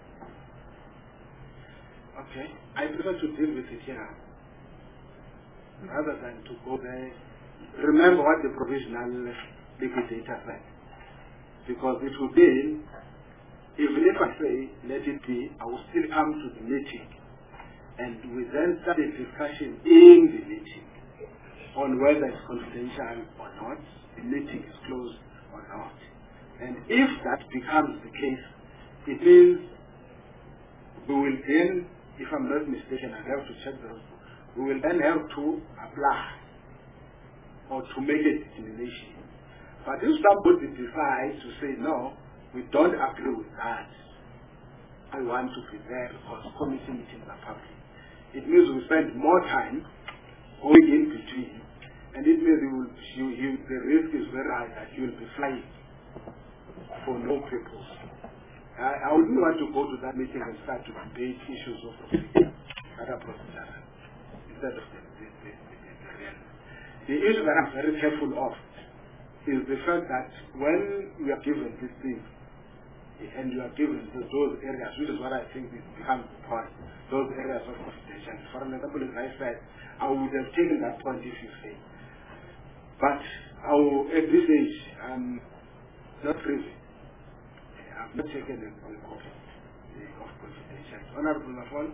Okay, I prefer to deal with it here rather than to go there. Remember what the provisional liquidator said. Because it will be, even if I say let it be, I will still come to the meeting. And we then start a discussion in the meeting on whether it's confidential or not, the meeting is closed or not. And if that becomes the case, it means we will then, if I'm not mistaken, I have to check those, we will then have to apply or to make a determination. But if somebody decides to say, no, we don't agree with that, I want to be there because committee meetings are public, it means we spend more time going in between, and it means the risk is very high that you will be flying for no purpose. I wouldn't want to go to that meeting and start to debate issues of procedure, other procedures, instead of the real. The issue that I'm very careful of is the fact that when we are given this thing, and you are given those areas, which is what I think becomes the point, those areas of confidentiality. For example, as I said, I would have taken that point if you say. But at this age, I'm not privy. I've not taken a copy of confidentiality. Honorable Mafon?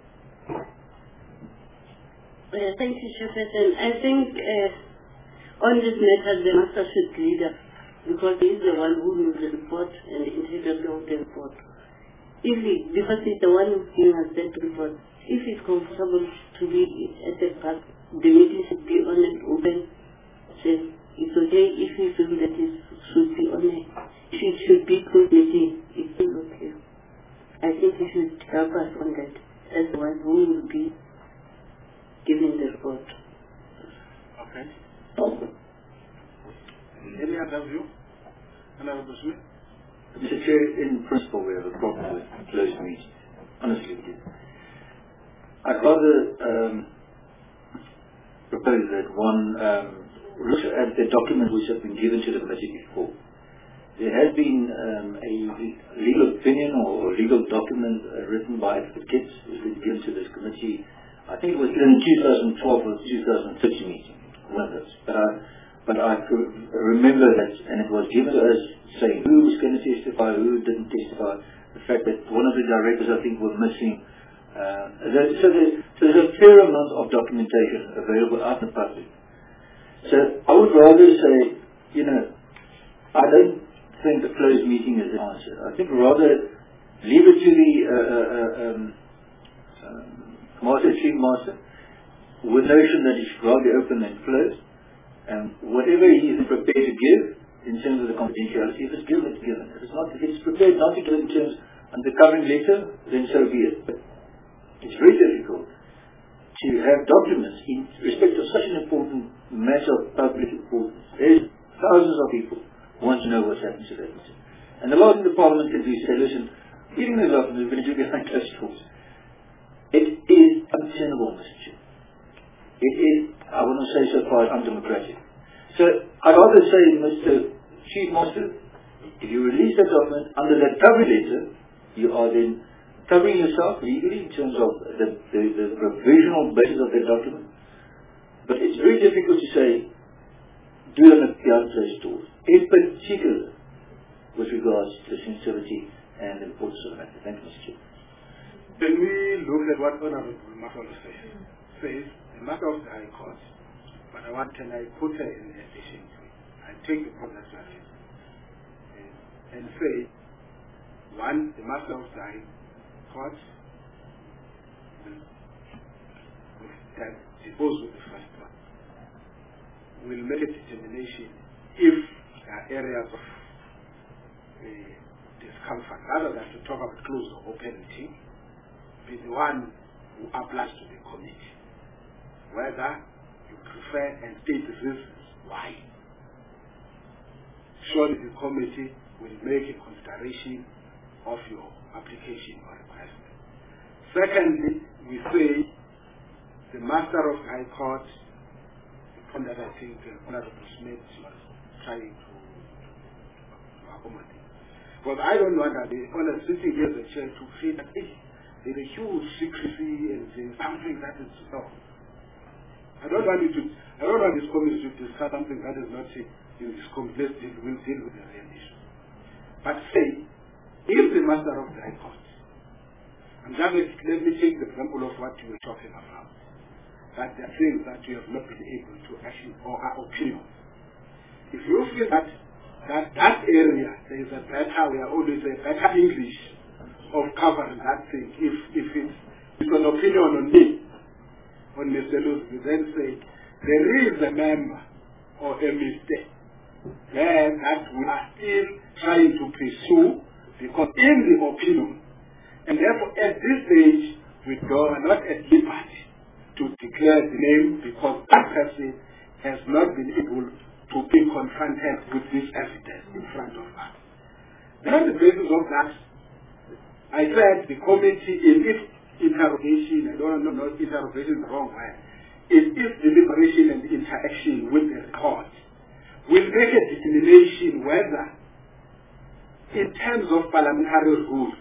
Thank you, Chairperson. I think on this matter, the master should lead us, because he is the one who knows the report and the integrity of the report. Because he's the one who has that report, if he's comfortable to be at the back, the meeting should be on an open session. It's okay if you feel that it should be on it should be closed meeting. It's still okay. I think he should help us on that as the one who will be giving the report. Okay. Any other view? Honorable Smith? Mr. Chair, in principle we have a problem with closed meetings. Honestly we do. I'd rather propose that one looks at the document which has been given to the committee before. There has been a legal opinion or legal document written by advocates which was given to this committee. I think it was in 2012 or 2013 meeting, one of those. But I could remember that, and it was given to us saying who was going to testify, who didn't testify. The fact that one of the directors, I think, were missing. So there's a fair amount of documentation available out in the public. So I would rather say, I don't think the closed meeting is the answer. I think rather leave it to the chief master, with the notion that it should rather be open than closed. And whatever he is prepared to give in terms of the confidentiality, if it's given, it's given. If it's prepared not to give in terms of the covering letter, then so be it. But it's very difficult to have documents in respect of such an important matter of public importance. There's thousands of people who want to know what's happened to them. And the last thing the Parliament can do is say, listen, giving those documents, we're going to do behind closed doors. It is untenable, Mr. Chair. It is, I wouldn't say so far, undemocratic. So I'd rather say, Mr. Chief Master, if you release that document under that covering letter, you are then covering yourself legally in terms of the provisional basis of that document. But it's very difficult to say, do it on the behind closed doors, in particular with regards to sensitivity and the importance of the matter. Thank you, Mr. Chief. When we look at what Honorable Mafolo says, the matter of the High Court, but can I put her in addition to it? I take the point that you are saying and say, one, the matter of the High Court will dispose with the first one. We'll make a determination if there are areas of discomfort, rather than to talk about closed or open meeting, be the one who applies to the committee, whether you prefer and state the reasons why. Surely the committee will make a consideration of your application or request. Secondly, we say the Master of High Court, one that I think Honorable Smith was trying to accommodate. Because I don't want that the honor sitting here as a chair to feel that there's a huge secrecy and there's something that is wrong. I don't want this committee to discuss something that is not in this committee. We'll deal with the real issue. But say, if the Master of the High Court, and let me take the example of what you were talking about, that there are things that you have not been able to actually, or are opinions. If you feel that area, there is a better, we are always a better English of covering that thing. If it's an opinion on me, on Mr. Luz, we then say, there is a member or a mistake there that we are still trying to pursue, because in the opinion, and therefore at this stage, we are not at liberty to declare the name, because that person has not been able to be confronted with this evidence in front of us. Then on the basis of that, I said the committee in its interrogation, I don't know, interrogation is the wrong word, in its deliberation and interaction with the record, will make a determination whether, in terms of parliamentary rules,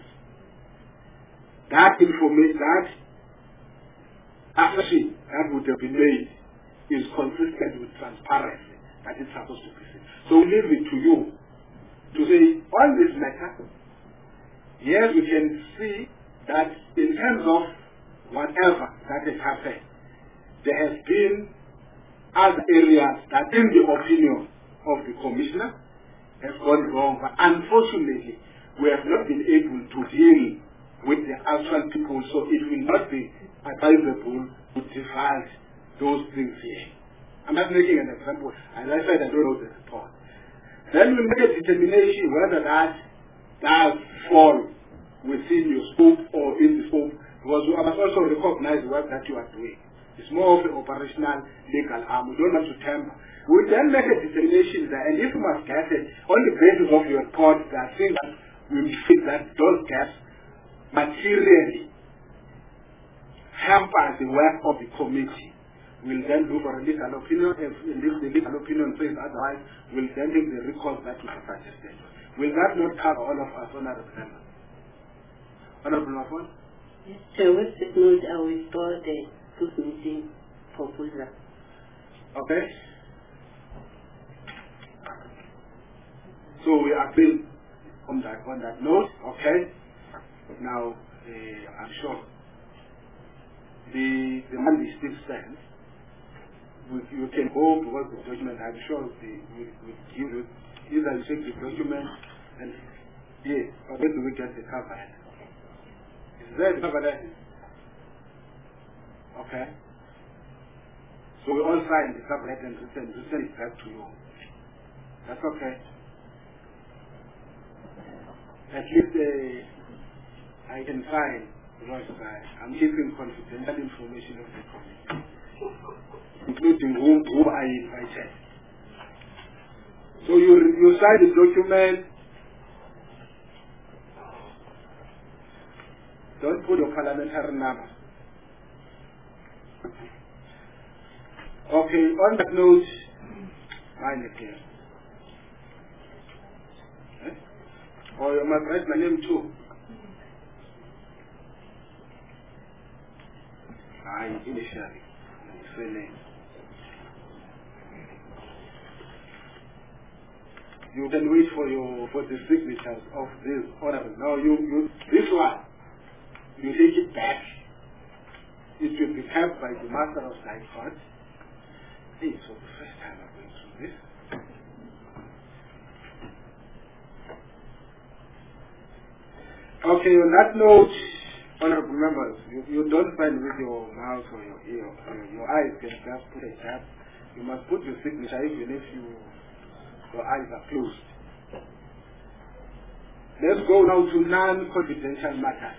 that information, that assertion that would have been made is consistent with transparency that it's supposed to be seen. So we leave it to you to say, on this matter, yes, we can see that in terms of whatever that has happened, there has been other areas that, in the opinion of the Commissioner, has gone wrong. But unfortunately, we have not been able to deal with the actual people, so it will not be advisable to divide those things here. I'm not making an example. As I said, I don't know the report. Then we make a determination whether that does fall within your scope or in the scope, because we must also recognize the work that you are doing. It's more of the operational legal arm. We don't have to temper. We then make a determination there, and if we must get it, on the basis of your report, there are things that we feel that those gaps materially hamper the work of the committee. We'll then do for a legal opinion. If the legal opinion says otherwise, we'll then take the recourse that we have suggested. Will that not cover all of us, Honorable Members? Honorable Lafon? Yes, Chair, with this note, I will store the closed meeting proposal. Okay. So we agree on that note, okay? Now, I'm sure the money still stands. You can go towards the document. I'm sure we give you, either you take the document and, yes, or where do we get the cover? Is there the cover there? Okay. So we all sign the cover and send it back to you. That's okay. At least I can sign, because I'm keeping confidential information of the committee, including whom I invited. So you sign the document. Don't put your parliamentary number. Okay, on that note, mine again. Or you must write my name too. Initially, name. You can wait for the signatures of this order. Now this one, you take it back. It will be kept by the Master of High Court. Hey, so the first time I'm going through this. Okay, on that note, honorable members, you don't sign with your mouth or your ear. Your eyes can just put a tap. You must put your signature even if your eyes are closed. Let's go now to non-confidential matters.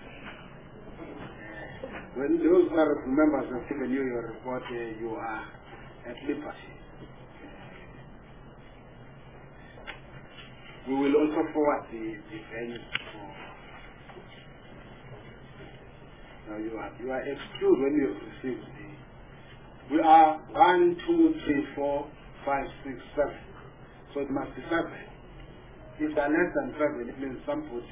When those honorable members have given you your report, you are at liberty. We will also forward the venues for. Now you are excluded when you receive the. We are 1, 2, 3, 4, 5, 6, 7. So it must be 7. If they are less than 7, it means somebody.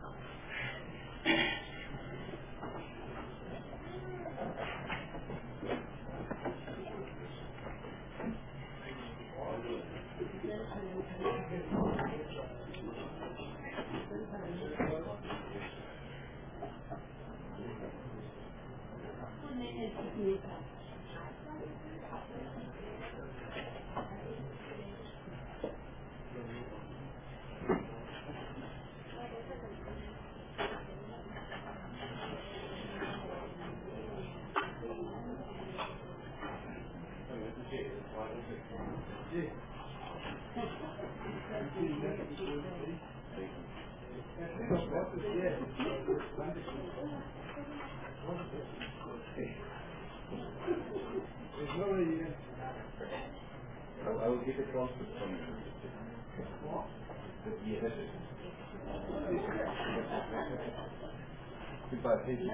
I will get a transcript from you. Yes. Goodbye, please.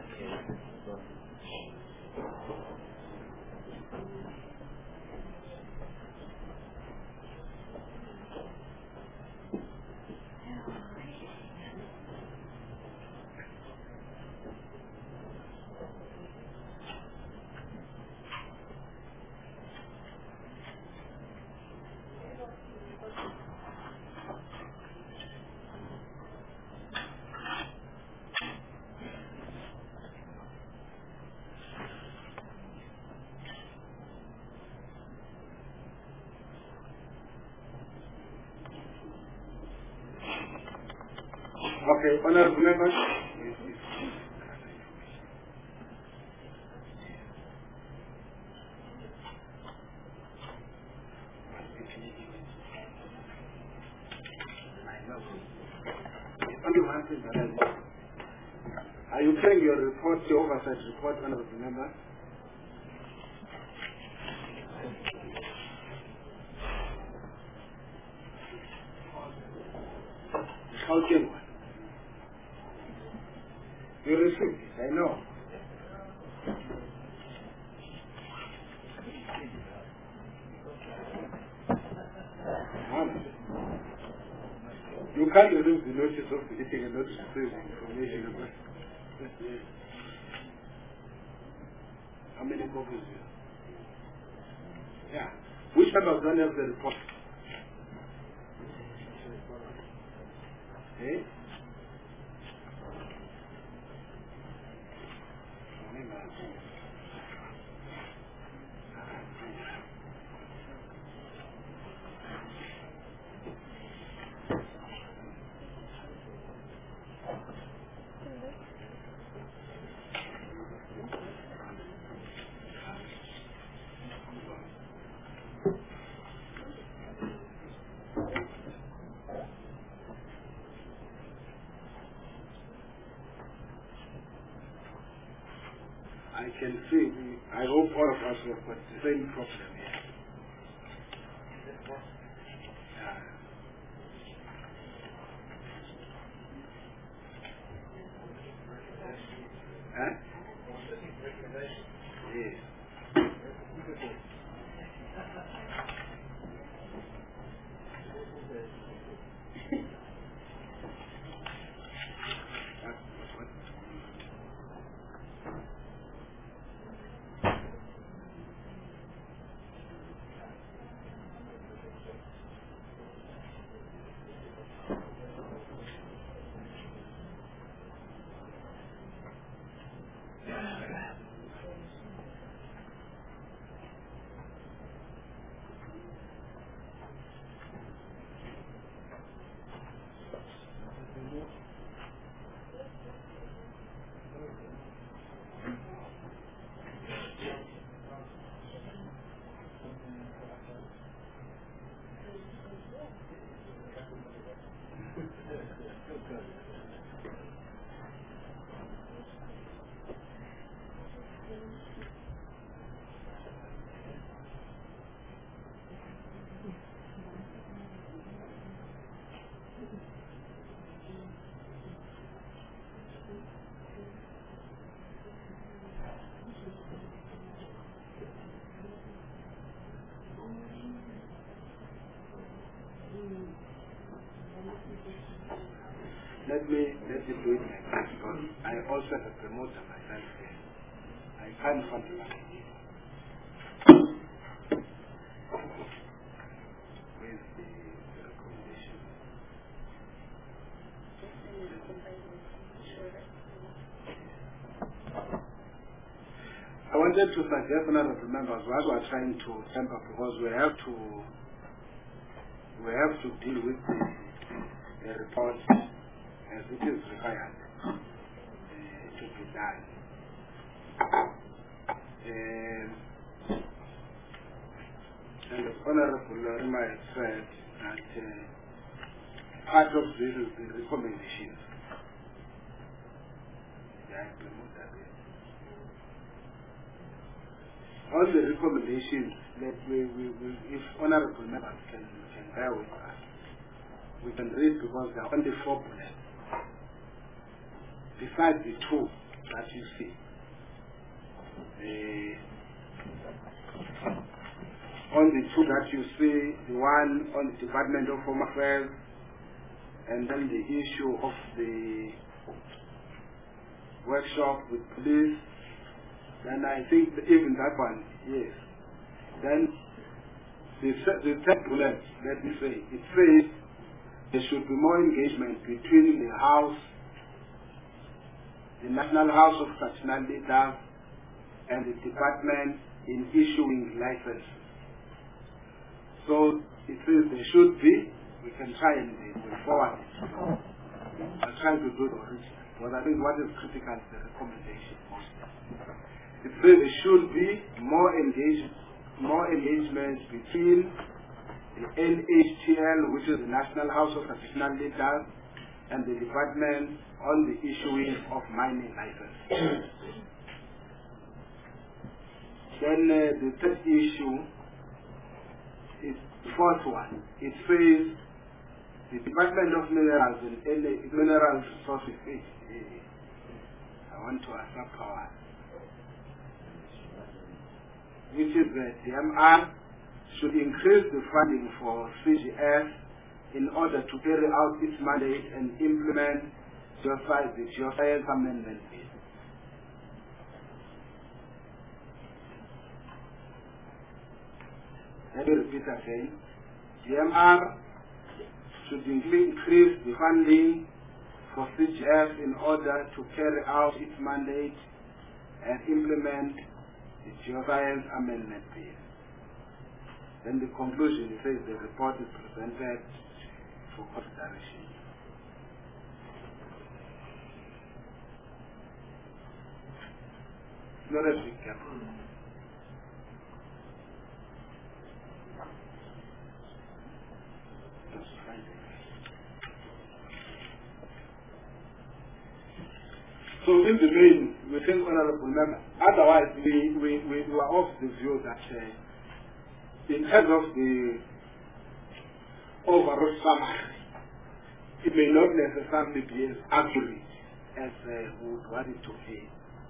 Okay, honorable members. Are you carrying your report, the oversight report, honorable members? How can one? You received it, I know. You can't remove the notice of getting a notice of information about it. How many copies do you have? Yeah. Which members don't have the report? Eh? I can see, I hope all of us have got the same problem here. Huh? Yes. let me do it like that, because I also have a promoter myself here. I can't find the money. Where's the recommendation? I wanted to suggest honorable members what we are trying to temper, because we have to deal with the report as it is required to be done. And the Honorable Lorima has said that part of this is the recommendations. On the recommendations, that if honorable members can bear with us, we can read, because there are only 4 bullets. Besides the 2 that you see. On the 2 that you see, the one on the Department of Home Affairs, and then the issue of the workshop with police, then I think even that one, yes. Then the 3rd bullet, let me say, it says there should be more engagement between the House, the National House of Traditional Leaders, and the Department in issuing licenses. So it says there should be, we can try and move forward it. I'm trying to do the original, because I think what is critical is the recommendation. It says there should be more engagement between the NHTL, which is the National House of Traditional Leaders, and the Department on the issuing of mining licenses. Then the 3rd issue is the 4th one. It says the Department of Minerals and Mineral Resources, I want to accept power, which is the DMR, should increase the funding for CGS in order to carry out its mandate and implement the Geoscience Amendment Bill. Let me repeat again. DMR should increase the funding for CGF in order to carry out its mandate and implement the Geoscience Amendment Bill. Then the conclusion says the report is presented for consideration. Let us be careful. So in the main, we think honorable member. Otherwise, we were of the view that in terms of the overall summary, it may not necessarily be as accurate as we would want it to be.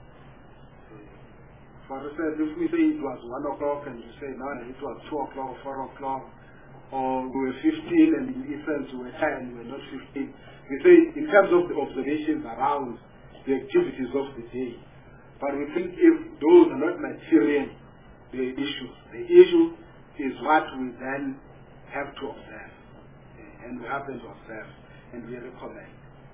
For instance, if we say it was 1 o'clock and you say no, it was 2 o'clock or 4 o'clock, or we were 15 and in essence we were 10, we were not 15. We say in terms of the observations around the activities of the day. But we think if those are not material, the issue is what we then have to observe. And we happen to observe and we recommend.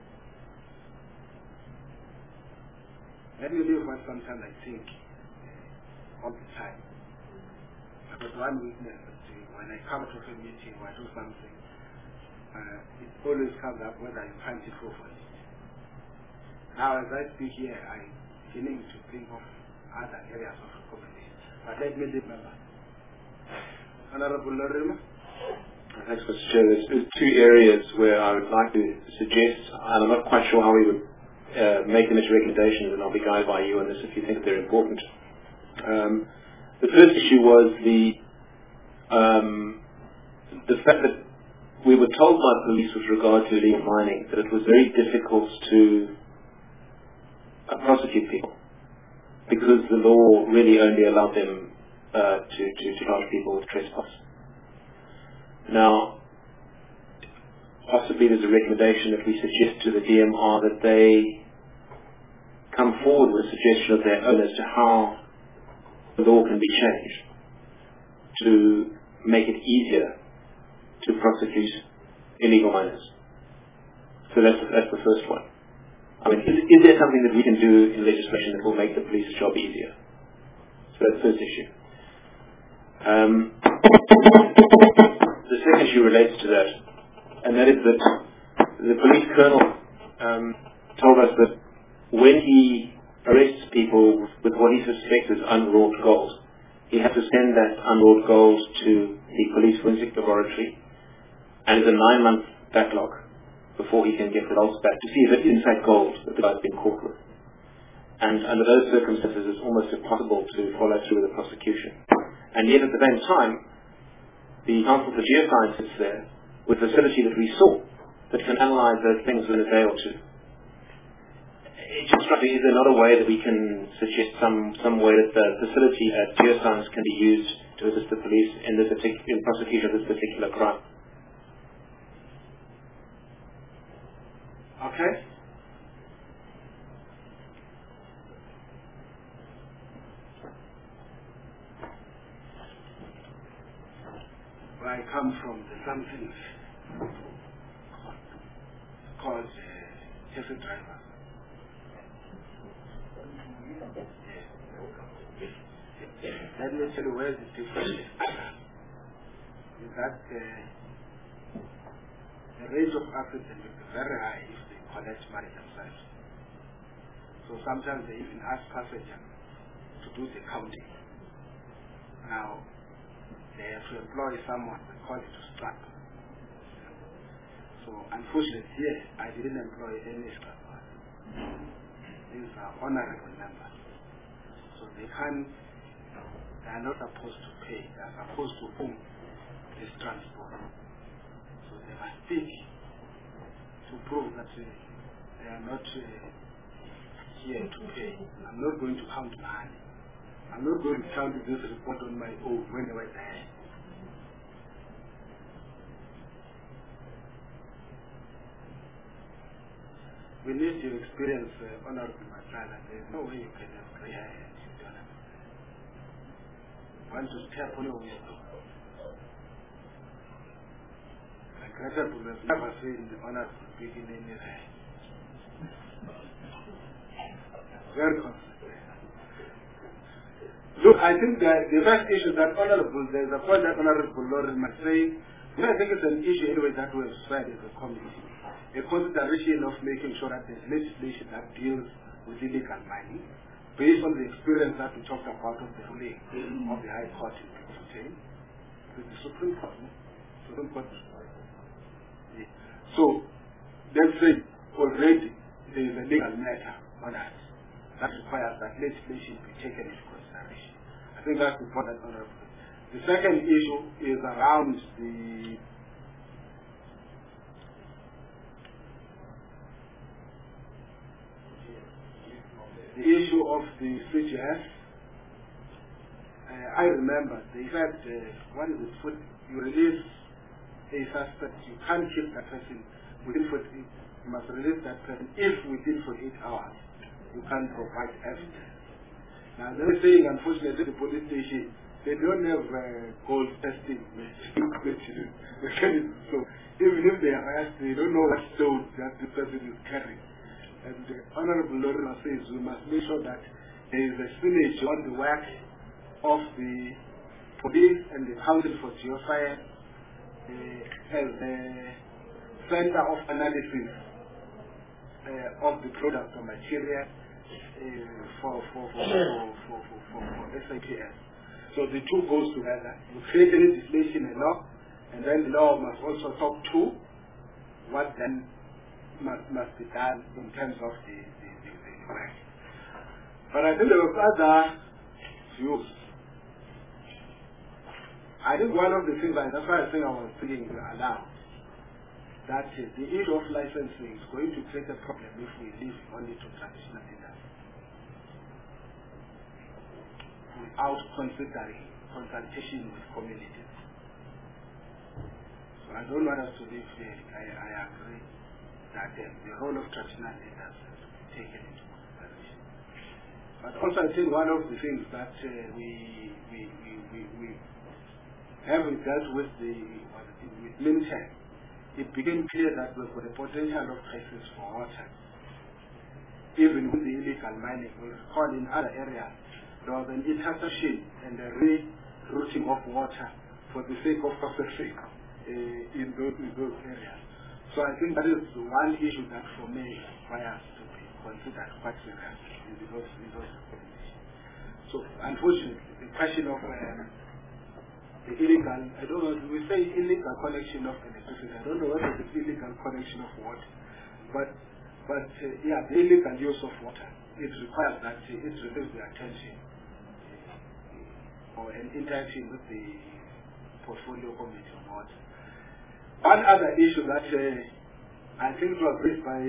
Let me leave what sometimes I think all the time. I've got one weakness when I come to a meeting or I do something, it always comes up whether I can't improve on it. Now as I speak here, I'm beginning to think of other areas of recommendation. But let me remember. Honorable Lorima? Thanks, Mr. Chair. There's 2 areas where I would like to suggest, and I'm not quite sure how we would make them as recommendations, and I'll be guided by you on this if you think they're important. The first issue was the fact that we were told by police with regard to illegal mining that it was very difficult to prosecute people because the law really only allowed them to charge people with trespass. Now, possibly there's a recommendation that we suggest to the DMR that they come forward with a suggestion of their own as to how the law can be changed to make it easier to prosecute illegal miners. So that's the first one. I mean, is there something that we can do in legislation that will make the police's job easier? So that's the first issue. The second issue relates to that, and that is that the police colonel told us that when he arrests people with what he suspects is unwrought gold, he has to send that unwrought gold to the police forensic laboratory, and it's a 9-month backlog before he can get results back to see if it's in fact gold that the guy's been caught with. And under those circumstances, it's almost impossible to follow through with the prosecution. And yet at the same time, the Council for Geoscience sits there with a facility that we saw that can analyze those things in a day or two. It's just struck me, is there not a way that we can suggest some way that the facility at Geoscience can be used to assist the police in the prosecution of this particular crime? Okay. Where I come from, there's something called taxi driver. Let me tell you where the difference is. Is that the rate of accident will be very high if they collect money themselves. So sometimes they even ask passengers to do the counting. Now, they have to employ someone, we call it to strap. So unfortunately here, I didn't employ any strap. These are honorable members. So they are not supposed to pay, they are supposed to own this transport. So they must speak to prove that they are not here to pay. I'm not going to count money. I'm not going to count this report on my own when they were there. We need to experience honorable Masala. There is no way you can have gray hair and you don't have. Want to step on your way. Regrettable, we've never seen the honorable speaking any hair. Very consistent. Look, I think that the first issue that honorable, there's a point that honorable Lord must say, I think it's an issue anyway that we have tried as a community. A consideration of making sure that there's legislation that deals with illegal mining, based on the experience that we talked about of the ruling of the High Court in Britain, with the Supreme Court. So, let's say already there is a legal matter on us that requires that legislation be taken into consideration. I think that's important. The second issue is around the issue of the CGS. I remember they said, what is it, you release a suspect, you can't keep that person within 48, you must release that person if within 48 hours you can't provide evidence. Now they're saying, unfortunately, the police station, they don't have gold testing machines. So even if they arrest, they don't know what stone that the person is carrying. And the Honorable Lorna says we must make sure that there is a spillage on the work of the police and the Council for Geoscience as a center of analysis of the product or material for SIPS. So the two goes together. You create a legislation, a law, and then the law must also talk to what then must be done in terms of the work. But I think there were other views. I think one of the things, that's why I think I was thinking aloud, that the issue of licensing is going to create a problem if we leave only to traditional leaders without considering consultation with communities. So I don't want us to live here. I agree that the role of traditional leaders has to be taken into consideration. But also I think one of the things that we having dealt with with Mintek, it became clear that we've got a potential of crisis for water. Even with the illegal mining, we recall in other areas, there was an interception and a rerouting of water for the sake of processing in those areas. So I think that is one issue that for me requires to be considered quite seriously in those conditions. So unfortunately, the question of the illegal, I don't know, we say illegal connection of electricity, I don't know whether it's illegal connection of water, but yeah, the illegal use of water, it requires that it receives the attention or an interaction with the portfolio committee on water. One other issue that I think was raised by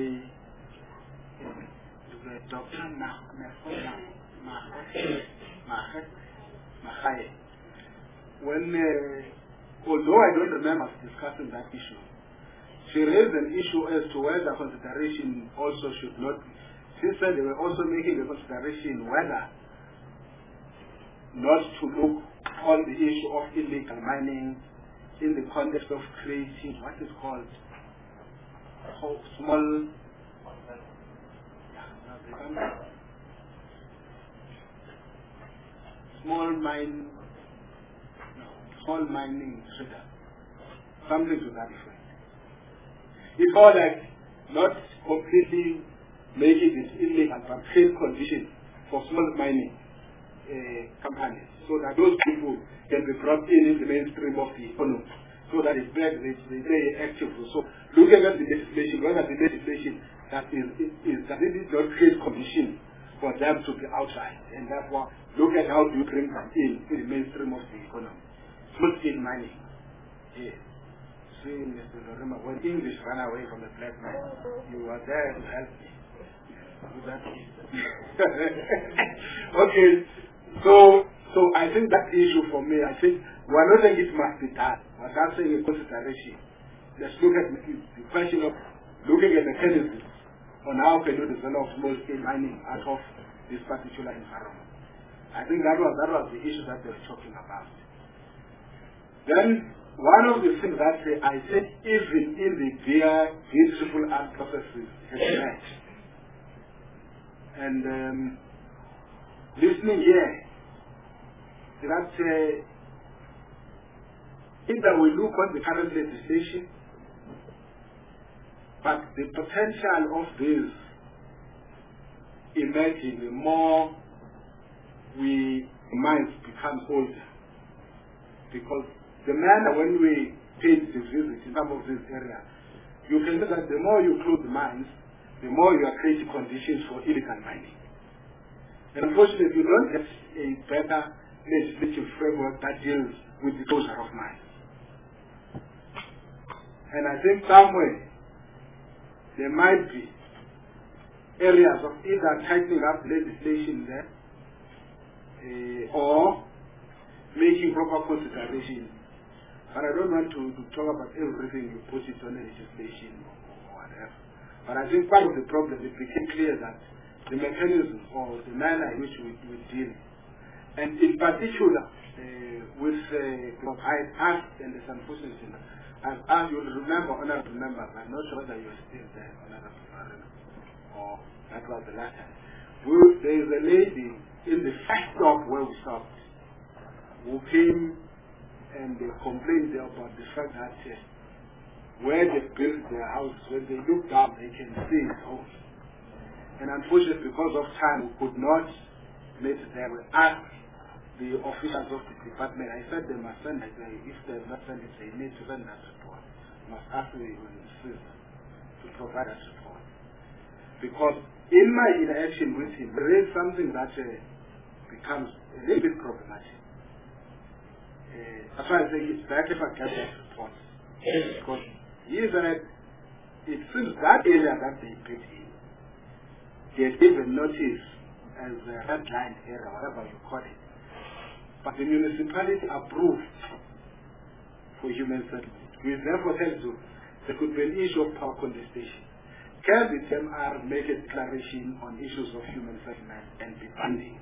Dr. Mahaye, when, although I don't remember discussing that issue, she raised an issue as to whether consideration also should not be. She said they were also making a consideration whether not to look on the issue of illegal mining in the context of creating what is called small mining trader, something to that effect. It's all like not completely making it illegal, but create conditions for small mining companies, so that those people can be brought in the mainstream of the economy, so that it's better, they play active. So looking at the legislation, whether the legislation that it did not create conditions for them to be outside, and therefore look at how do you bring them in to the mainstream of the economy. Small-scale mining. Yes. See, Mr. Lorima, when English ran away from the black man, you were there to help me. Okay, so I think that issue for me, I think we're not saying it must be done. We're not saying a consideration. Let's look at the question of looking at mechanisms on how can you develop small-scale mining out of this particular environment. I think that was the issue that they were talking about. Then one of the things that I said, even in the beautiful art processes has met. And listening here, that either we look on the current legislation, but the potential of this emerging, the more minds become older. Because the manner when we paid the visit in some of these areas, you can see that the more you close the mines, the more you are creating conditions for illegal mining. And unfortunately, you don't get a better legislative framework that deals with the closure of mines. And I think somewhere there might be areas of either tightening up legislation there or making proper consideration. But I don't want to talk about everything you put it on the legislation or whatever. But I think part of the problem, it became clear that the mechanism or the manner in which we deal, and in particular with I asked, and it's unfortunate, I've asked, you'll remember, honorable members, I'm not sure whether you're still there, honorable members, or that was the last time. There is a lady in the first stop where we stopped who came and they complained about the fact that where they built their house, when they look down, they can see his house. And unfortunately, because of time, we could not meet them. We asked the officials of the department, I said they must send it. If they have not sent it, they need to send that report. We must ask the insist to provide that report. Because in my interaction with him, there is something that becomes a little bit problematic. That's why I say it's better if I get that report. Because it seems that area that they put in, they gave a notice as a red line area, whatever you call it. But the municipality approved for for human settlement. We therefore tell you there could be an issue of power contestation. Can the TMR make a declaration on issues of human settlement and be binding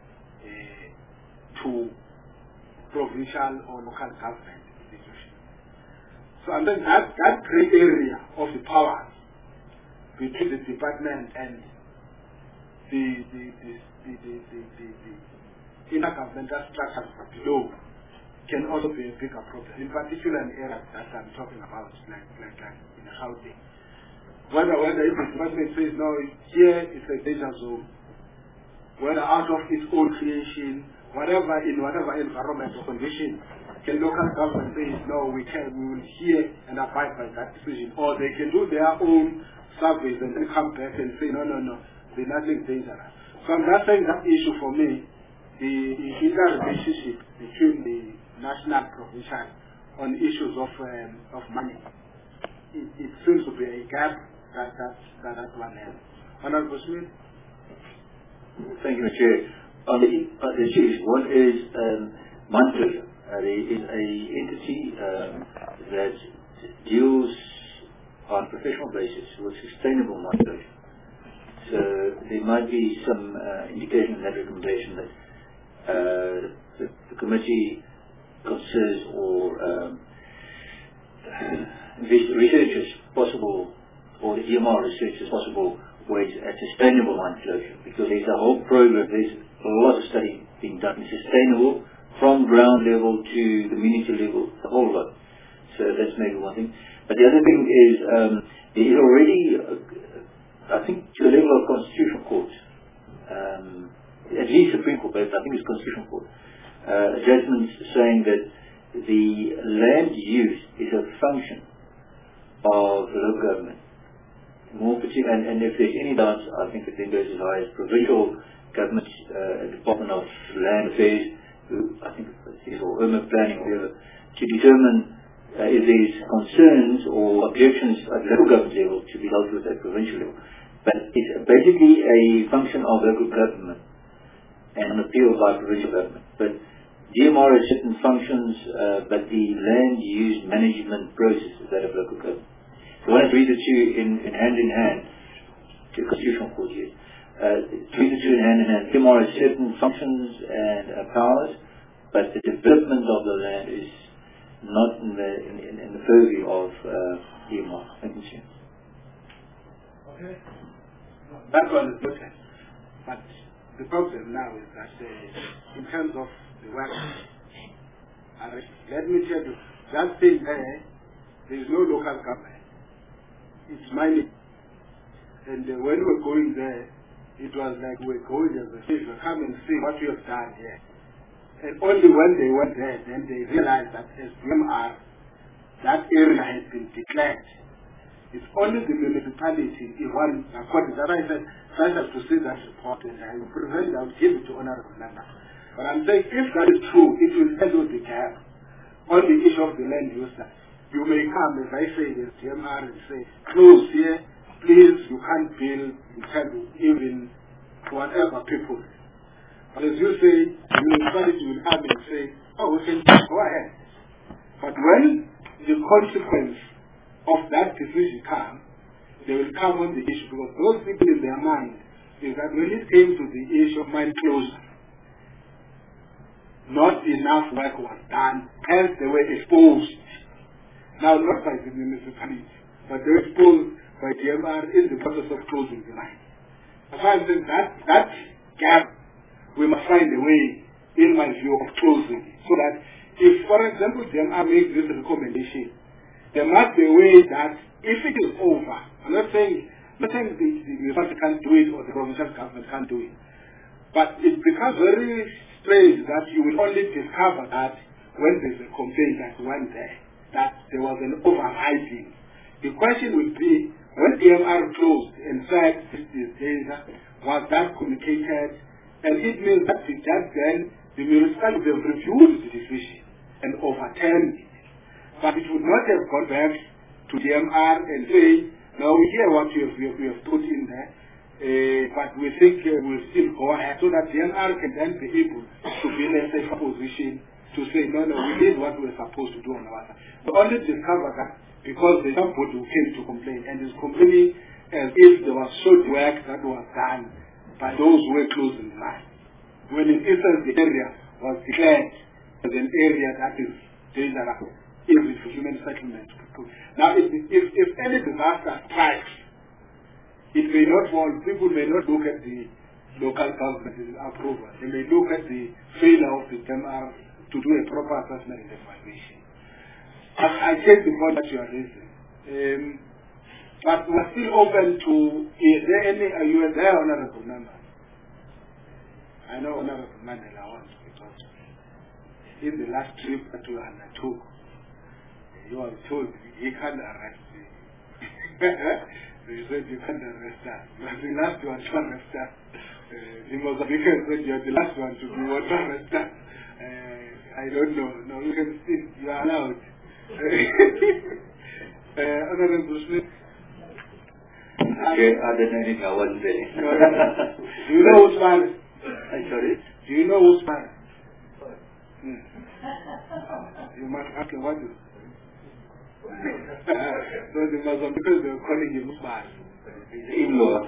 to provincial or local government institutions? So and then that gray area of the powers between the department and the intergovernmental structures below can also be a bigger problem, in particular in areas that I'm talking about, like in housing. Whether if the department says, no, here is a danger zone, whether out of its own creation, in whatever environment or condition, can local government say, no, we will hear and abide by that decision, or they can do their own surveys and then come back and say, no, there's nothing dangerous. So I'm not saying that issue for me, the interrelationship between the national provincial on issues of money, it seems to be a gap that one has. Honorable Smith? Thank you, Mr. Chair. On the issues, one is Montreux. There is an entity that deals on a professional basis with sustainable Montreux. So there might be some indication in that recommendation that the committee considers or researches possible, or the EMR researches possible ways at sustainable mine closure, because there's a whole program, there's a lot of study being done in sustainable from ground level to community level, a whole lot. So that's maybe one thing. But the other thing is there is already, I think, to the level of Constitutional Court, at least Supreme Court, but I think it's Constitutional Court, judgments saying that the land use is a function of the local government. More particular, and if there's any doubts, I think it then goes as high as provincial governments, Department of Land Affairs, I think it's or urban planning or whatever, to determine if there's concerns or objections at local government level to be dealt with at provincial level. But it's basically a function of local government and an appeal by provincial government. But DMR has certain functions, but the land use management process is that of local government. So when I read the two in hand to Constitutional Court here, read the two in hand, DMR has certain functions and powers, but the development of the land is not in the purview of DMR. Thank you, Chair. Okay. That one is good. But the problem now is that in terms of the work, let me tell you, that thing there is no local government. It's mining. And when we were going there, it was like we were going as a favor, come and see what we have done here. And only when they went there, then they realized that as DMR, that area has been declared. It's only the municipality, according to that I said, I have to see that report and I will prevent, I will give it to Honorable Nana. But I'm saying if that is true, it will tell you the gap on the issue of the land use. You may come, as I say, as DMR and say, close here, please, you can't build, you can't even whatever people. But as you say, the municipality will come and say, oh, we can go ahead. But when the consequence of that decision comes, they will come on the issue, because those people in their mind is that when it came to the issue of mine closure, not enough work was done, hence they were exposed. Now, not by the municipality, but they were exposed by DMR in the process of closing the mine. As I said, that gap, we must find a way, in my view, of closing it. So that if, for example, DMR makes this recommendation, there must be a way that if it is over, I'm not saying the municipality can't do it or the provincial government can't do it, but it becomes very strange that you will only discover that when there's a complaint that went there, that there was an overriding. The question would be, when DMR closed and said this is danger, was that communicated? And it means that then the municipality have reviewed the decision and overturned it. But it would not have gone back to DMR and say, now we hear what we have put in there, but we think we'll still go ahead, so that DMR can then be able to be in a safer position to say, no, we did what we were supposed to do on our side. We only discovered that because there's somebody who came to complain and is complaining as if there was short work that was done by those who were close in the line. When in essence the area was declared as an area that is dangerous, easy for human settlement. Now, if any disaster strikes, it may not fall, people may not look at the local government approval. They may look at the failure of the MR to do a proper assessment and evaluation. I take the point that you are raising. But we're still open to, are you there, Honorable Member? I know Honorable Mandela wants, because in the last trip that we undertook, you were told you can't arrest me. They said you can't arrest us. But the last one to arrest us. The Mozambican said you're the last one to be what to arrest us. I don't know. No, you can still, you are allowed. Honorable Smith. Okay, I don't know anything, I wasn't there. Do you know who's man? Sorry? Do you know who's man? You must ask him what is. So the Mozambicans were calling him man. In-law.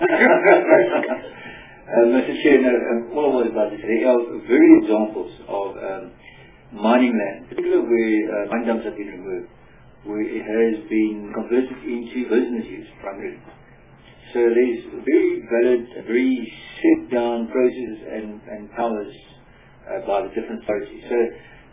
Mr. Chair, all I was about to say are very examples of mining land, particularly where mine dumps have been removed, where it has been converted into business use primarily. So there's very valid, very set down processes and powers by the different authorities. So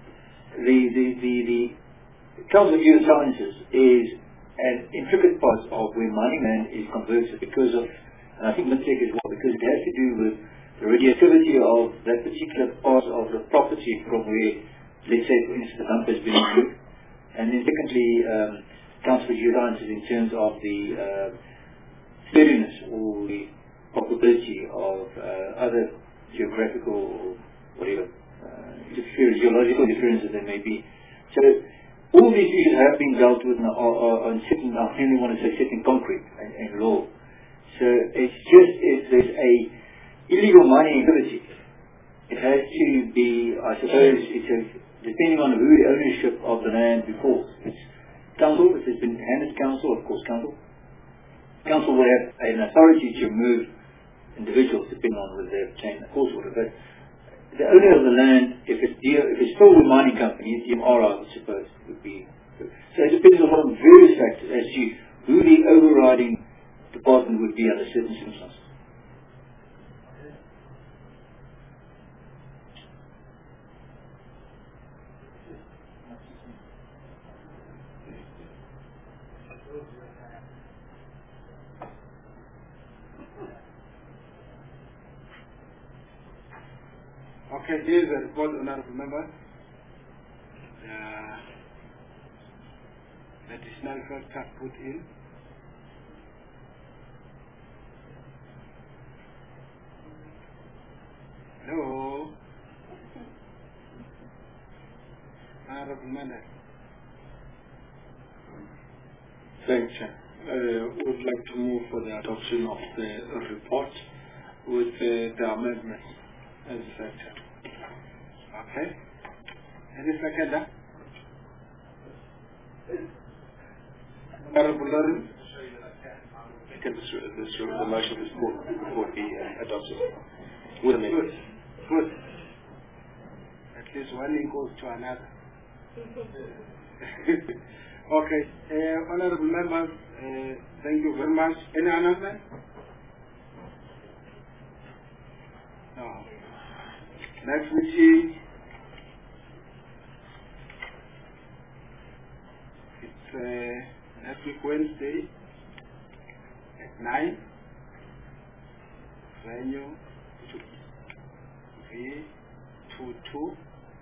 the Council of Geosciences is an intricate part of where mining land is converted because of, and I think Mintec as well, because it has to do with the radioactivity of that particular part of the property from where, let's say, for instance, the dump has been removed. And then secondly, Council of Geosciences in terms of the steadiness or the probability of other geographical or whatever geological differences there may be. So all these issues have been dealt with on certain, I only want to say certain concrete and law. So it's just if there's a illegal mining activity, it has to be, I suppose, depending on who the ownership of the land before. It's council, if it's been handed to council, of course council. Council will have an authority to remove individuals depending on whether they've changed the course order. But the owner of the land, if it's still a mining company, DMR I would suppose would be. So it depends on various factors as to who the overriding department would be under certain circumstances. Okay, here's a report, Honorable Member. The additional factor put in. Hello. Honorable Member. Thanks, Chair. I would like to move for the adoption of the report with the amendments as sector. Okay. Any second? Honorable Lawrence? The motion is for be adopted with amendments. Good. At least one link goes to another. Okay. Honorable members, thank you very much. Any announcement? No. Next meeting, it's next week Wednesday at 9. Venue 227.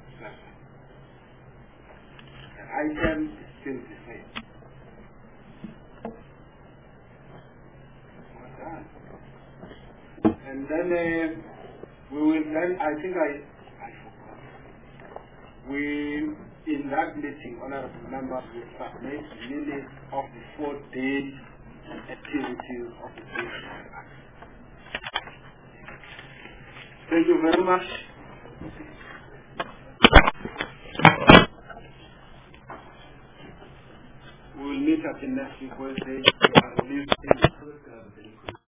The item is still the same. And then we will then, I think I forgot. In that meeting, Honorable Members will submit minutes of the 4 days activities of the day. Thank you very much. we will meet at the next week Wednesday.